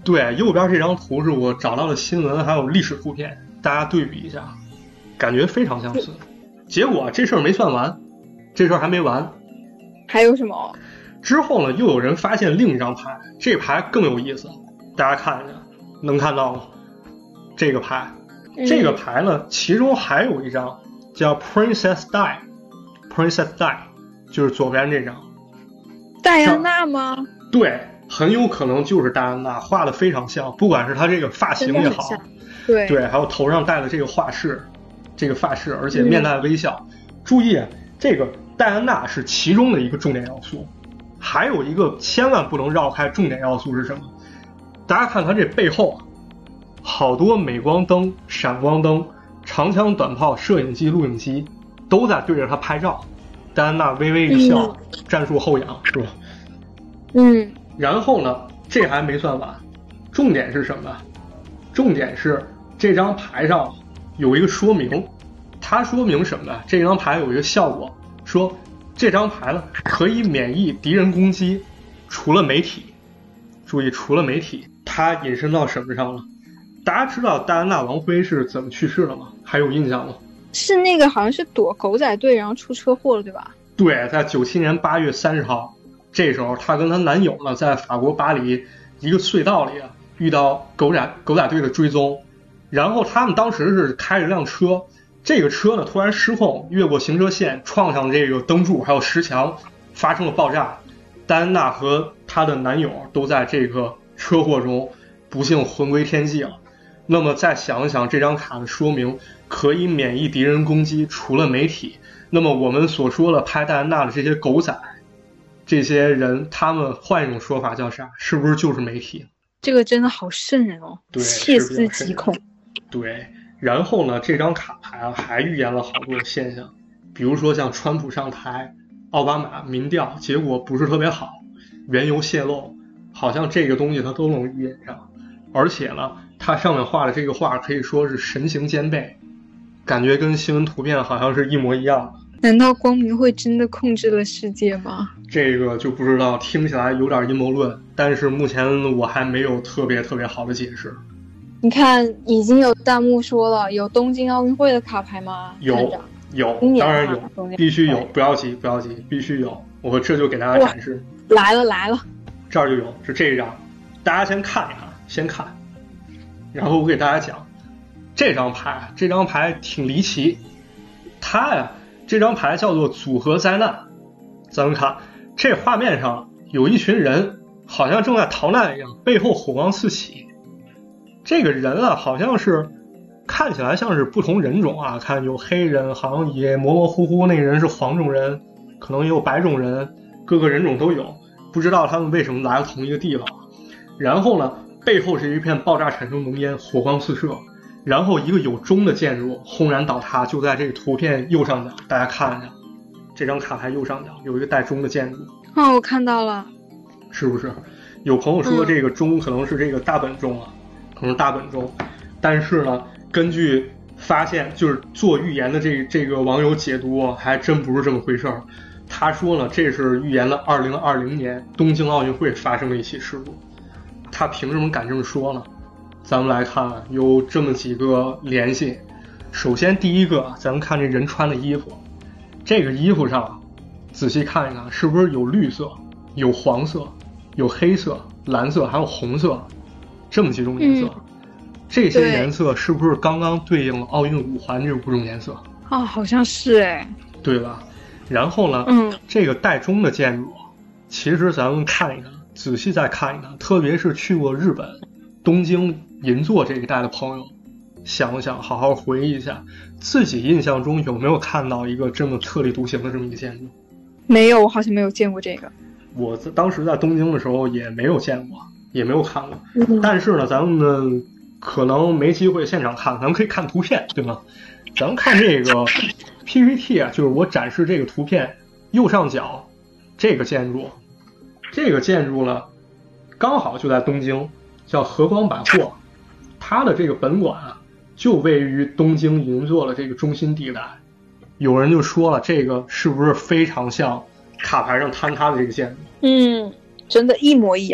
对，右边这张图是我找到的新闻还有历史图片，大家对比一下，感觉非常相似。结果这事儿没算完，这事儿还没完， 还有什么？ 之后呢，又有人发现另一张牌，这牌更有意思，大家看一下，能看到吗？这个牌，这个牌呢，其中还有一张叫 Princess Di，Princess Di 就是左边这张。 戴安娜吗？ 对，很有可能就是戴安娜，画的非常像，不管是她这个发型也好， 对对，还有头上戴的这个发饰，这个发饰，而且面带微笑。嗯、注意，这个戴安娜是其中的一个重点要素，还有一个千万不能绕开重点要素是什么？大家看它这背后，好多镁光灯、闪光灯、长枪短炮、摄影机、录影机都在对着它拍照。戴安娜微微一笑，嗯、战术后仰，是吧？ 嗯。 然后呢，这还没算完，重点是什么？重点是这张牌上有一个说明，它说明什么呢？这张牌有一个效果，说这张牌呢可以免疫敌人攻击，除了媒体。注意，除了媒体，它引申到什么上了？大家知道戴安娜王妃是怎么去世的吗？还有印象吗？ 是那个好像是躲狗仔队，然后出车祸了，对吧？ 对，在九七年八月三十号，这时候她跟她男友呢，在法国巴黎一个隧道里遇到狗仔狗仔队的追踪，然后他们当时是开着辆车，这个车呢突然失控，越过行车线，撞上这个灯柱还有石墙，发生了爆炸。戴安娜和她的男友都在这个车祸中不幸魂归天际了。那么再想一想，这张卡的说明可以免疫敌人攻击，除了媒体。那么我们所说的拍戴安娜的这些狗仔，这些人，他们换一种说法叫啥？是不是就是媒体？ 这个真的好瘆人哦， 对， 切思极恐。 对，然后呢，这张卡牌啊还预言了好多现象，比如说像川普上台，奥巴马民调结果不是特别好，原油泄漏，好像这个东西它都能预言上。而且呢，它上面画的这个画可以说是神形兼备，感觉跟新闻图片好像是一模一样的。 难道光明会真的控制了世界吗？ 这个就不知道，听起来有点阴谋论，但是目前我还没有特别特别好的解释。 你看，已经有弹幕说了，有东京奥运会的卡牌吗？ 有，有，当然有，必须有，不要急，不要急，必须有。我这就给大家展示。 来了来了， 这儿就有，是这一张，大家先看一看，先看，然后我给大家讲，这张牌，这张牌挺离奇，它呀。这张牌叫做组合灾难，咱们看这画面上有一群人好像正在逃难一样，背后火光四起。这个人啊好像是看起来像是不同人种啊，看有黑人，好像也模模糊糊那个人是黄种人，可能也有白种人，各个人种都有，不知道他们为什么来到同一个地方。然后呢，背后是一片爆炸产生浓烟，火光四射。然后一个有钟的建筑轰然倒塌，就在这个图片右上角，大家看一下，这张卡牌右上角有一个带钟的建筑。 哦，我看到了， 是不是？有朋友说这个钟可能是这个大本钟啊，嗯、可能大本钟，但是呢，根据发现，就是做预言的这这个网友解读，还真不是这么回事儿。他说呢，这是预言了二零二零年东京奥运会发生的一起事故。他凭什么敢这么说呢？咱们来看有这么几个联系。首先第一个，咱们看这人穿的衣服，这个衣服上仔细看一看，是不是有绿色、有黄色、有黑色、蓝色还有红色这么几种颜色、嗯、这些颜色是不是刚刚对应了奥运五环这五种颜色啊、哦？好像是哎， 对吧？然后呢， 嗯， 这个带钟的建筑其实咱们看一看，仔细再看一看，特别是去过日本东京银座这一带的朋友，想想好好回忆一下自己印象中有没有看到一个这么特立独行的这么一个建筑。 没有，我好像没有见过这个。 我当时在东京的时候也没有见过，也没有看过、嗯、但是呢咱们可能没机会现场看，咱们可以看图片，对吗？咱们看这个 P P T 啊，就是我展示这个图片右上角这个建筑，这个建筑呢刚好就在东京，叫和光百货，它的这个本馆啊就位于东京银座的这个中心地带。有人就说了，这个是不是非常像卡牌上坍塌的这个建筑？ 嗯，真的一模一样。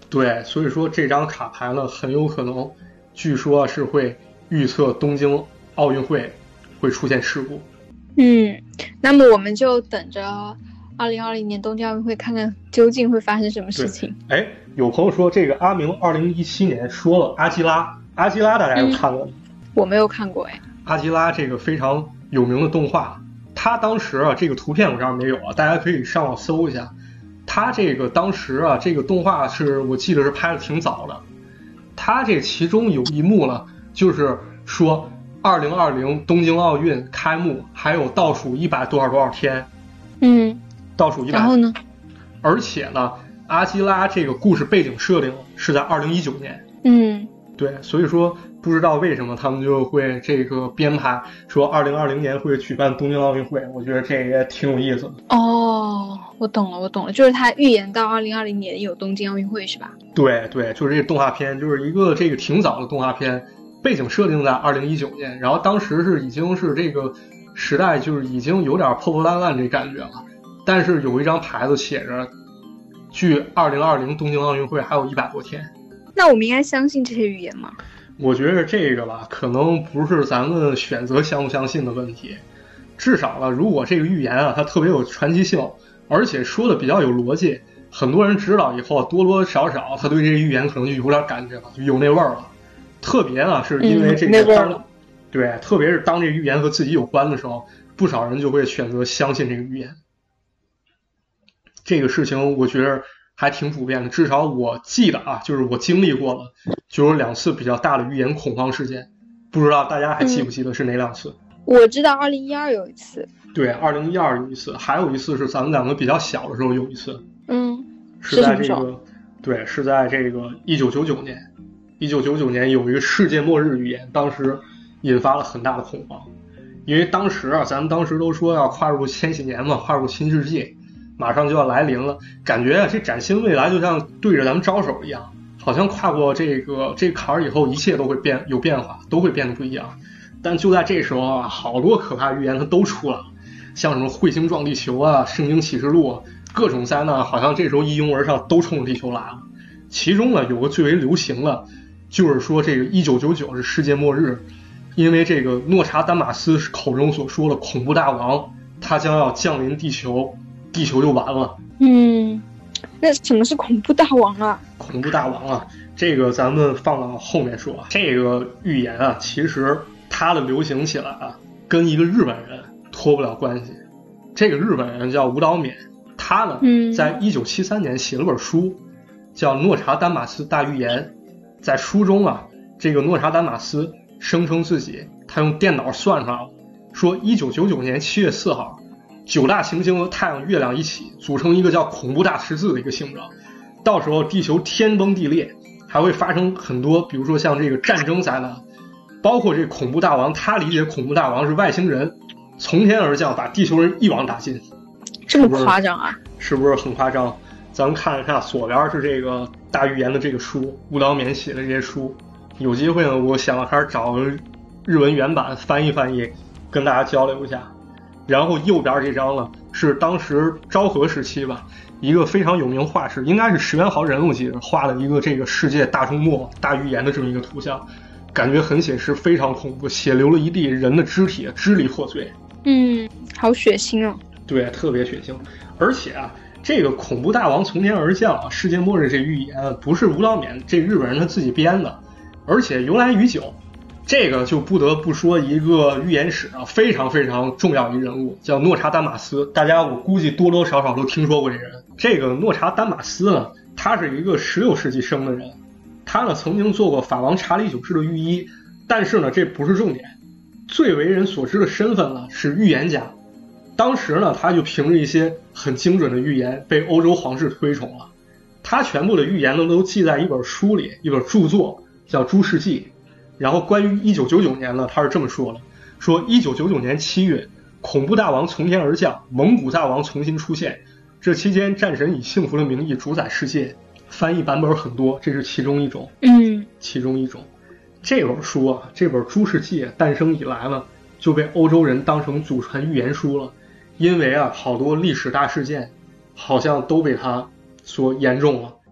对，所以说这张卡牌呢，很有可能，据说是会预测东京奥运会会出现事故。 嗯，那么我们就等着二零二零年东京奥运会看看究竟会发生什么事情。 哎，有朋友说这个阿明二零一七年说了阿基拉，阿基拉大家有看过吗？ 嗯、我没有看过哎。 阿基拉这个非常有名的动画，他当时啊，这个图片我这儿没有啊，大家可以上网搜一下。他这个当时啊，这个动画是我记得是拍的挺早的。他这其中有一幕呢，就是说二零二零东京奥运开幕还有倒数一百多少多少天， 嗯， 倒数一百。 然后呢？ 而且呢，阿基拉这个故事背景设定是在二零一九年。 嗯， 对，所以说不知道为什么他们就会这个编排说二零二零年会举办东京奥运会，我觉得这也挺有意思的。 哦，我懂了，我懂了，就是他预言到二零二零年有东京奥运会是吧？ 对对，就是这个动画片，就是一个这个挺早的动画片，背景设定在二零一九年，然后当时是已经是这个时代就是已经有点破破烂烂这感觉了，但是有一张牌子写着距二零二零东京奥运会还有一百多天。 那我们应该相信这些预言吗？ 我觉得这个吧，可能不是咱们选择相不相信的问题，至少呢，如果这个预言啊，它特别有传奇性，而且说的比较有逻辑，很多人知道以后，多多少少他对这个预言可能就有点感觉了，就有那味儿了。特别呢，是因为这个当、嗯、对，特别是当这个预言和自己有关的时候，不少人就会选择相信这个预言。这个事情我觉得还挺普遍的，至少我记得啊，就是我经历过了，就有两次比较大的预言恐慌事件，不知道大家还记不记得是哪两次？ 嗯、我知道二零一二有一次， 对，二零一二有一次，还有一次是咱们两个比较小的时候有一次， 嗯， 是在这个，对，是在这个一九九九年，一九九九年有一个世界末日预言，当时引发了很大的恐慌，因为当时啊，咱们当时都说要跨入千禧年嘛，跨入新世纪。马上就要来临了，感觉啊，这崭新未来就像对着咱们招手一样，好像跨过这个这坎儿以后，一切都会变有变化，都会变得不一样。但就在这时候啊，好多可怕预言它都出了，像什么彗星撞地球啊、圣经启示录啊，各种灾难好像这时候一拥而上，都冲着地球来了。其中呢，有个最为流行的，就是说这个一九九九是世界末日，因为这个诺查丹马斯口中所说的恐怖大王，他将要降临地球。地球就完了。 嗯，那什么是恐怖大王啊？ 恐怖大王啊，这个咱们放到后面说。这个预言啊，其实它的流行起来啊，跟一个日本人脱不了关系。这个日本人叫吴岛勉，他呢， 嗯、 在一九七三年写了本书，叫《诺查丹马斯大预言》。在书中啊，这个诺查丹马斯声称自己他用电脑算出来了，说一九九九年七月四号。九大行星和太阳、月亮一起组成一个叫恐怖大十字的一个形状，到时候地球天崩地裂，还会发生很多，比如说像这个战争灾难，包括这恐怖大王，他理解恐怖大王是外星人从天而降，把地球人一网打尽。 这么夸张啊？ 是不是很夸张？咱们看一下左边是这个大预言的这个书，吴岛勉写的这些书，有机会呢，我想还是找个日文原版翻译翻译，跟大家交流一下。然后右边这张呢，是当时昭和时期吧，一个非常有名画师，应该是石原豪人，我记得画的一个这个世界大周末大预言的这么一个图像，感觉很写实，非常恐怖，血流了一地，人的肢体支离破碎。 嗯，好血腥哦。 对，特别血腥。而且啊，这个恐怖大王从天而降啊，世界末日这预言不是吴岛勉这日本人他自己编的，而且由来已久。这个就不得不说一个预言史啊，非常非常重要一人物，叫诺查丹马斯。大家我估计多多少少都听说过这人。这个诺查丹马斯呢，他是一个十六世纪生的人，他呢曾经做过法王查理九世的御医，但是呢这不是重点，最为人所知的身份呢是预言家。当时呢他就凭着一些很精准的预言被欧洲皇室推崇了。他全部的预言呢都记在一本书里，一本著作叫《诸世纪》。然后关于一九九九年呢，他是这么说的，说一九九九年七月，恐怖大王从天而降，蒙古大王重新出现，这期间战神以幸福的名义主宰世界。翻译版本很多，这是其中一种。 嗯， 其中一种。这本书啊，这本《诸世纪》诞生以来呢，就被欧洲人当成祖传预言书了，因为啊，好多历史大事件好像都被它所言中了。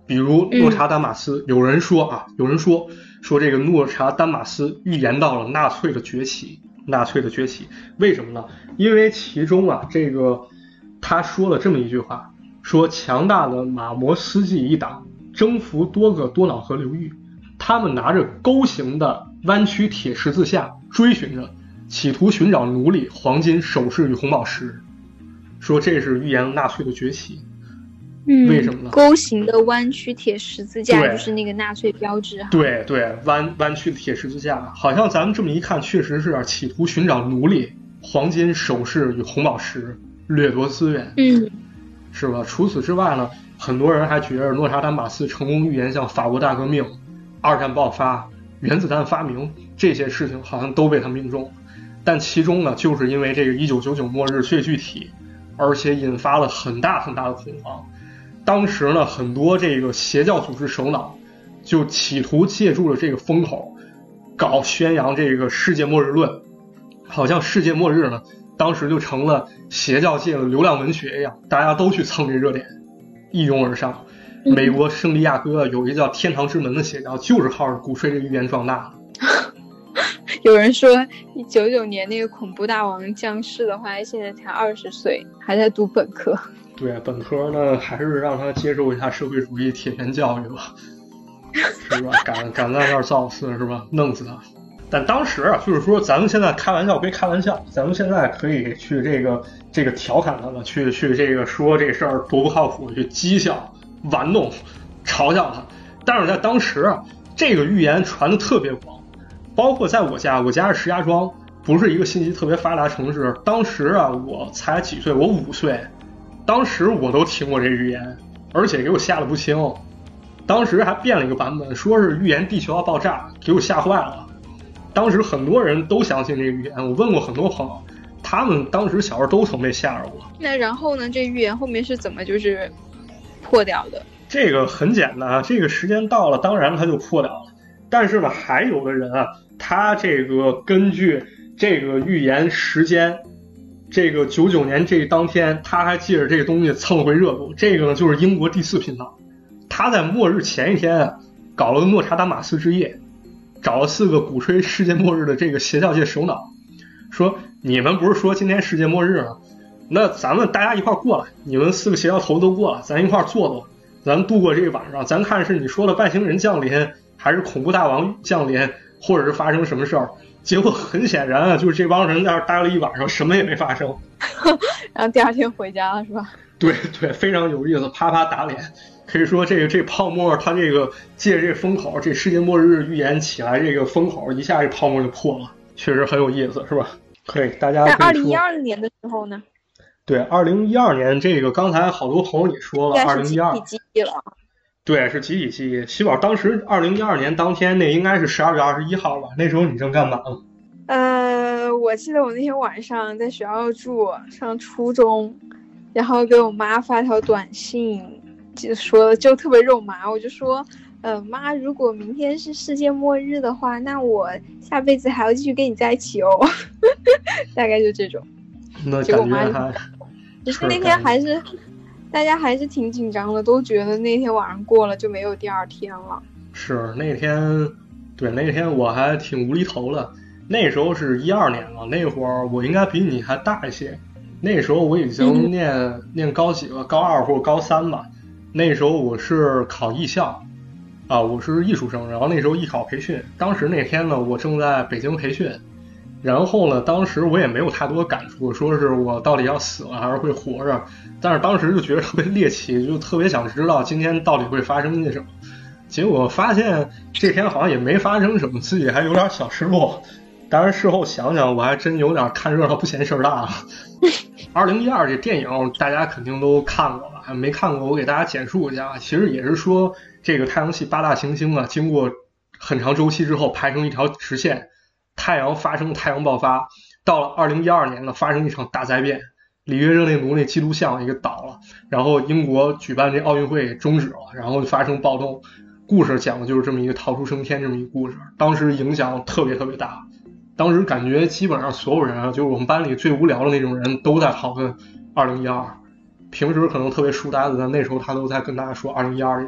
比如诺查丹马斯，嗯、有人说啊，有人说说这个诺查丹马斯预言到了纳粹的崛起，纳粹的崛起，为什么呢？因为其中啊，这个他说了这么一句话，说强大的马摩斯基一党征服多个多瑙河流域，他们拿着钩形的弯曲铁十字架追寻着，企图寻找奴隶、黄金、首饰与红宝石，说这是预言纳粹的崛起。 嗯， 为什么呢？ 钩形的弯曲铁十字架就是那个纳粹标志。 对对，弯弯曲的铁十字架，好像咱们这么一看，确实是企图寻找奴隶、黄金、首饰与红宝石，掠夺资源。 嗯， 是吧？除此之外呢，很多人还觉得诺查丹马斯成功预言像法国大革命、二战爆发、原子弹发明这些事情，好像都被他命中。但其中呢，就是因为这个一九九九末日最具体，而且引发了很大很大的恐慌。当时呢，很多这个邪教组织首脑就企图借助了这个风口，搞宣扬这个世界末日论，好像世界末日呢，当时就成了邪教界的流量文学一样，大家都去蹭这热点，一拥而上。美国圣地亚哥有一个叫天堂之门的邪教，就是靠着鼓吹这个预言壮大的。 有人说九九年那个恐怖大王降世的话，现在才二十岁，还在读本科。 对，本科呢还是让他接受一下社会主义铁拳教育吧，是吧？敢敢在那儿造次是吧？弄死他！但当时啊，就是说咱们现在开玩笑归开玩笑，咱们现在可以去这个这个调侃他们，去去这个说这事儿多不靠谱，去讥笑、玩弄、嘲笑他。但是在当时啊，这个预言传得特别广，包括在我家，我家是石家庄，不是一个信息特别发达城市。当时啊，我才几岁，我五岁。当时我都听过这预言，而且给我吓得不轻。当时还变了一个版本，说是预言地球要爆炸，给我吓坏了。当时很多人都相信这个预言，我问过很多朋友，他们当时小时候都曾被吓着过。 那然后呢？这预言后面是怎么就是破掉的？ 这个很简单，这个时间到了，当然它就破掉了。但是呢，还有的人啊，他这个根据这个预言时间。这个九九年这当天，他还借着这个东西蹭回热度。这个呢，就是英国第四频道，他在末日前一天啊，搞了个诺查丹马斯之夜，找了四个鼓吹世界末日的这个邪教界首脑，说你们不是说今天世界末日吗？那咱们大家一块过来，你们四个邪教头都过来，咱一块坐坐，咱度过这个晚上，咱看是你说的外星人降临，还是恐怖大王降临，或者是发生什么事儿。结果很显然啊，就是这帮人在那待了一晚上，什么也没发生， 然后第二天回家了，是吧？ 对对，非常有意思，啪啪打脸。可以说这个这泡沫，它这个借这风口，这世界末日预言起来，这个风口一下这泡沫就破了，确实很有意思，是吧？可以，大家可以说。 二零一二年的时候呢？ 对，二零一二年这个刚才好多朋友也说了，二零一二集体记忆了。对， 是集体记忆。喜宝当时二零一二年当天，那应该是十二月二十一号吧？那时候你正干嘛呢？ 呃，我记得我那天晚上在学校住，上初中，然后给我妈发条短信，就说就特别肉麻，我就说，呃，妈，如果明天是世界末日的话，那我下辈子还要继续跟你在一起哦，大概就这种。 那感觉还， 只是那天还是。大家还是挺紧张的，都觉得那天晚上过了就没有第二天了。 是那天，对那天我还挺无厘头的。那时候是一二年了，那会儿我应该比你还大一些。那时候我已经念、嗯、念高几了，高二或者高三吧。那时候我是考艺校，啊，我是艺术生，然后那时候艺考培训。当时那天呢，我正在北京培训。然后呢，当时我也没有太多感触，说是我到底要死了还是会活着，但是当时就觉得特别猎奇，就特别想知道今天到底会发生些什么。结果发现这天好像也没发生什么，自己还有点小失落。当然事后想想，我还真有点看热闹不嫌事儿大了。二零一二这电影大家肯定都看过了，没看过我给大家简述一下。其实也是说这个太阳系八大行星啊，经过很长周期之后排成一条直线，太阳发生太阳爆发，到了二零一二年呢，发生一场大灾变，里约热内卢那基督像一个倒了，然后英国举办这奥运会终止了，然后发生暴动。故事讲的就是这么一个逃出升天这么一个故事，当时影响特别特别大。当时感觉基本上所有人啊，就是我们班里最无聊的那种人都在讨论二零一二，平时可能特别书呆子，但那时候他都在跟大家说二零一二这事儿。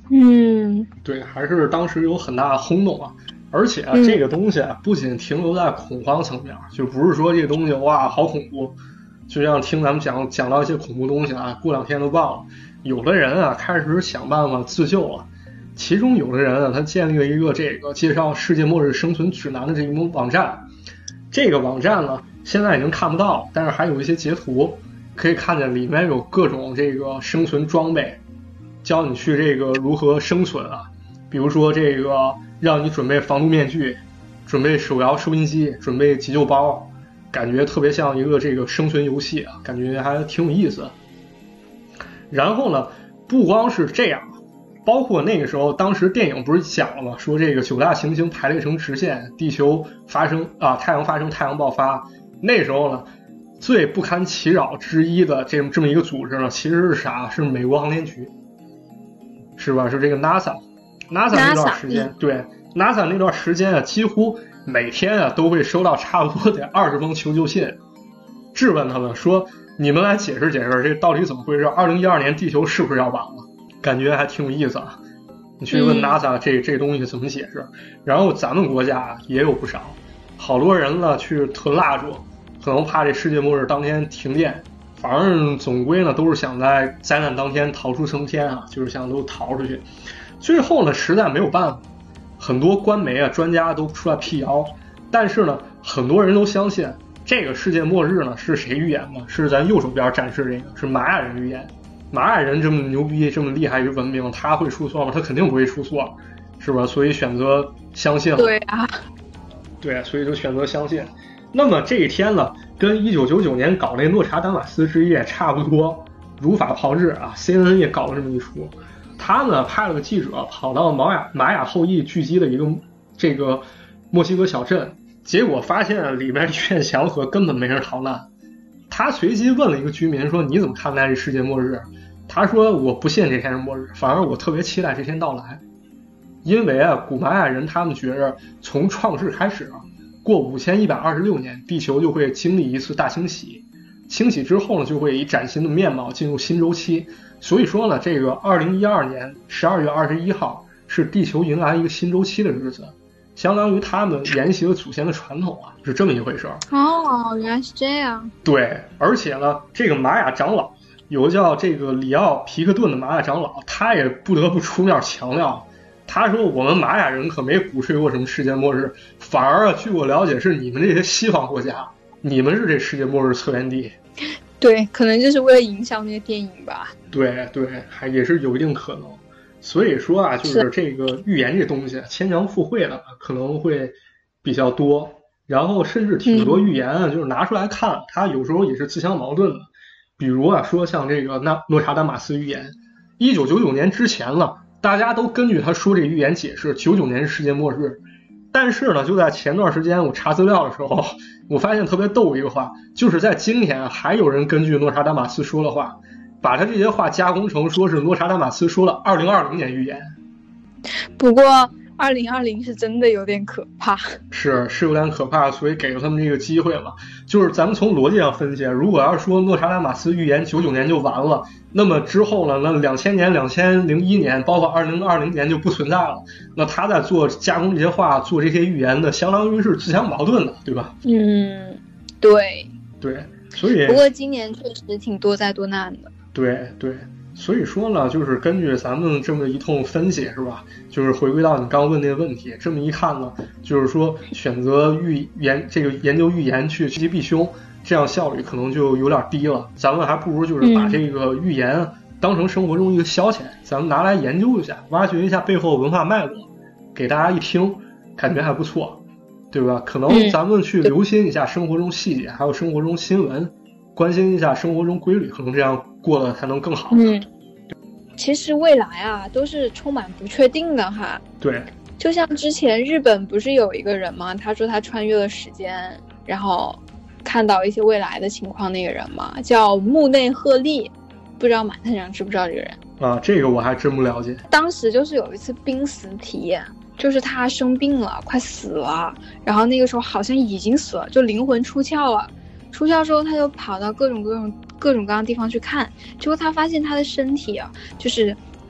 嗯， 对，还是当时有很大轰动啊。而且、啊、这个东西啊，不仅停留在恐慌层面，就不是说这个东西哇好恐怖，就像听咱们讲讲到一些恐怖东西啊，过两天都忘了。有的人啊开始想办法自救了，其中有的人啊，他建立了一个这个介绍世界末日生存指南的这一种网站。这个网站呢，现在已经看不到，但是还有一些截图，可以看见里面有各种这个生存装备，教你去这个如何生存啊。比如说这个让你准备防毒面具，准备手摇收音机，准备急救包，感觉特别像一个这个生存游戏啊，感觉还挺有意思。然后呢，不光是这样，包括那个时候当时电影不是讲了吗，说这个九大行星排列成直线，地球发生啊太阳发生太阳爆发。那时候呢最不堪其扰之一的这这么一个组织呢，其实是啥？是美国航天局，是吧？是这个 NASA NASA 那段时间，对 NASA 那段时间啊，几乎每天啊都会收到差不多得二十封求救信，质问他们说你们来解释解释这到底怎么回事？二零一二年地球是不是要完了？感觉还挺有意思啊。你去问 NASA 这、嗯、这东西怎么解释？然后咱们国家也有不少，好多人呢去囤蜡烛，可能怕这世界末日当天停电，反正总归呢都是想在灾难当天逃出升天啊，就是想都逃出去。最后呢实在没有办法，很多官媒啊专家都出来辟谣，但是呢很多人都相信这个世界末日呢是谁预言的？是咱右手边展示这个是玛雅人预言。玛雅人这么牛逼这么厉害一个文明，他会出错吗？他肯定不会出错，是吧？所以选择相信了。 对啊， 对，所以就选择相信。那么这一天呢跟一九九九年搞那诺查丹马斯之夜差不多，如法炮制啊。 C N N 也搞了这么一出，他呢派了个记者跑到玛雅玛雅后裔聚集的一个这个墨西哥小镇，结果发现里面一片祥和，根本没人逃难。他随即问了一个居民说你怎么看待这世界末日？他说我不信这天是末日，反而我特别期待这天到来。因为啊古玛雅人他们觉着从创世开始过五千一百二十六年地球就会经历一次大清洗，清洗之后呢就会以崭新的面貌进入新周期。所以说呢这个二零一二年十二月二十一号是地球迎来一个新周期的日子，相当于他们沿袭了祖先的传统啊，是这么一回事。 哦，原来是这样。 对，而且呢这个玛雅长老有个叫这个里奥皮克顿的玛雅长老，他也不得不出面强调，他说我们玛雅人可没鼓吹过什么世界末日，反而啊据我了解是你们这些西方国家，你们是这世界末日策源地。 对，可能就是为了影响那些电影吧。 对对，还也是有一定可能。所以说啊就是这个预言这东西牵强附会的可能会比较多，然后甚至挺多预言啊、嗯、就是拿出来看它有时候也是自相矛盾的。比如啊说像这个那诺查丹马斯预言，一九九九年之前了，大家都根据他说这个预言解释九九年是世界末日。但是呢就在前段时间我查资料的时候，我发现特别逗一个话，就是在今天还有人根据诺查丹马斯说的话，把他这些话加工成说是诺查丹马斯说了二零二零年预言。 不过二零二零是真的有点可怕。 是是有点可怕，所以给了他们这个机会嘛。就是咱们从逻辑上分析，如果要是说诺查丹马斯预言九九年就完了，那么之后呢，那两千年两千零一年包括二零二零年就不存在了，那他在做加工这些话做这些预言的相当于是自相矛盾的，对吧？ 嗯，对对，所以不过今年确实挺多灾多难的。对对，所以说呢就是根据咱们这么一通分析，是吧，就是回归到你刚问那个问题，这么一看呢，就是说选择预言这个研究预言去趋吉避凶，这样效率可能就有点低了。咱们还不如就是把这个预言当成生活中一个消遣、嗯、咱们拿来研究一下，挖掘一下背后文化脉络，给大家一听感觉还不错，对吧？可能咱们去留心一下生活中细节、嗯、还有生活中新闻，关心一下生活中规律，可能这样过得才能更好。 嗯，其实未来啊都是充满不确定的哈。 对， 就像之前日本不是有一个人吗，他说他穿越了时间然后看到一些未来的情况，那个人嘛叫木内鹤利，不知道马探长知不知道这个人啊？这个我还真不了解。 当时就是有一次濒死体验，就是他生病了快死了，然后那个时候好像已经死了，就灵魂出窍了，出窍之后他就跑到各种各种各种各样的地方去看，结果他发现他的身体啊就是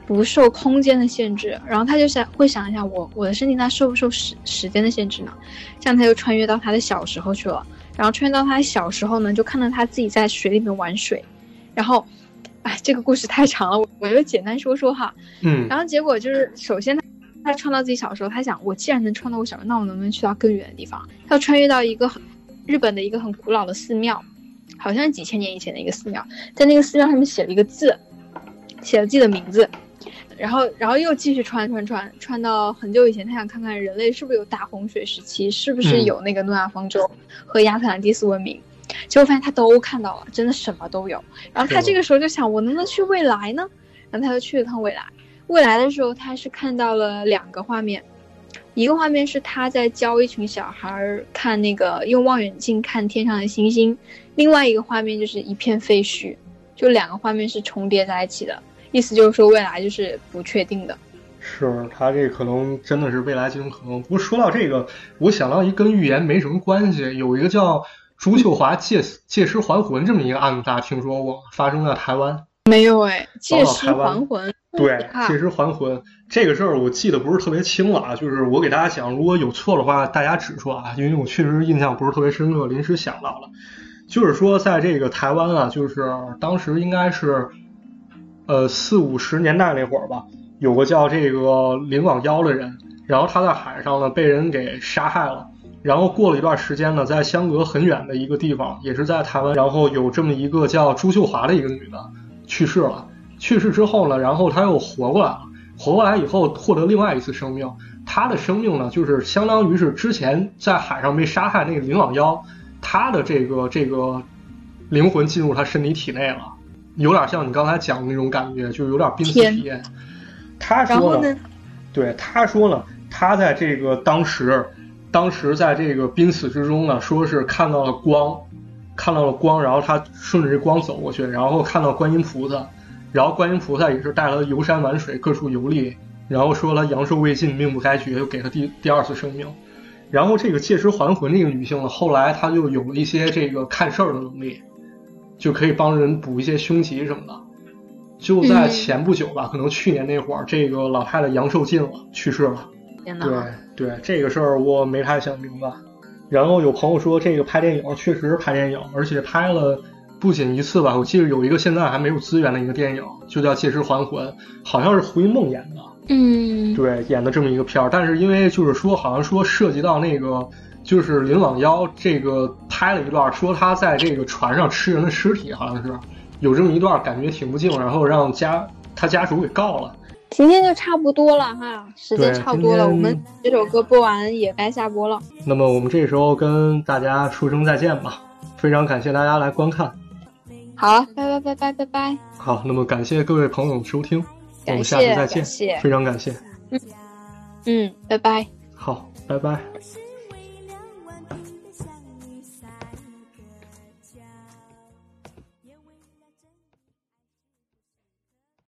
不受空间的限制，然后他就想会想一下我我的身体它受不受时时间的限制呢？这样他就穿越到他的小时候去了，然后穿越到他的小时候呢，就看到他自己在水里面玩水，然后，哎，这个故事太长了，我我就简单说说哈， 嗯， 然后结果就是首先他他穿到自己小时候，他想我既然能穿到我小时候，那我能不能去到更远的地方？他要穿越到一个很日本的一个很古老的寺庙，好像是几千年以前的一个寺庙，在那个寺庙上面写了一个字，写了自己的名字。然后，然后又继续穿穿穿穿到很久以前，他想看看人类是不是有大洪水时期，是不是有那个诺亚方舟和亚特兰蒂斯文明。嗯、结果发现他都看到了，真的什么都有。然后他这个时候就想，我能不能去未来呢？然后他就去了趟未来。未来的时候，他是看到了两个画面，一个画面是他在教一群小孩看那个用望远镜看天上的星星，另外一个画面就是一片废墟，就两个画面是重叠在一起的。意思就是说未来就是不确定的， 是他这可能真的是未来几种可能。不过说到这个，我想到一跟预言没什么关系，有一个叫朱秀华借借尸还魂这么一个案子，大家听说过？发生在台湾？ 没有哎，借尸还魂。 对，借尸还魂这个事儿我记得不是特别清了啊，就是我给大家讲，如果有错的话大家指出啊，因为我确实印象不是特别深刻，临时想到了。就是说在这个台湾啊，就是当时应该是呃四五十年代那会儿吧，有个叫这个林网妖的人，然后他在海上呢被人给杀害了，然后过了一段时间呢，在相隔很远的一个地方，也是在台湾，然后有这么一个叫朱秀华的一个女的去世了。去世之后呢，然后她又活过来了，活过来以后获得另外一次生命。她的生命呢，就是相当于是之前在海上被杀害那个林网妖，她的这个这个灵魂进入她身体体内了，有点像你刚才讲的那种感觉，就有点濒死体验。他说呢，对，他说呢，他在这个当时，当时在这个濒死之中呢，说是看到了光，看到了光，然后他顺着这光走过去，然后看到观音菩萨，然后观音菩萨也是带了游山玩水，各处游历，然后说了阳寿未尽，命不该绝，又给他第第二次生命。然后这个借尸还魂这个女性呢，后来她就有了一些这个看事儿的能力，就可以帮人补一些凶吉什么的。就在前不久吧、嗯、可能去年那会儿，这个老太太阳寿尽了，去世了。对对，这个事儿我没太想明白。然后有朋友说这个拍电影确实拍电影，而且拍了不仅一次吧，我记得有一个现在还没有资源的一个电影，就叫《借尸还魂》，好像是胡因梦演的。 嗯， 对，演的这么一个片儿，但是因为就是说好像说涉及到那个就是林网妖这个拍了一段，说他在这个船上吃人的尸体，好像是有这么一段，感觉挺不敬，然后让家他家属给告了。 今天就差不多了哈，时间差不多了，我们这首歌播完也该下播了。 那么我们这时候跟大家说声再见吧，非常感谢大家来观看。 好，拜拜拜拜拜拜。 好，那么感谢各位朋友收听，我们下期再见，非常感谢。 嗯嗯，拜拜。 好，拜拜。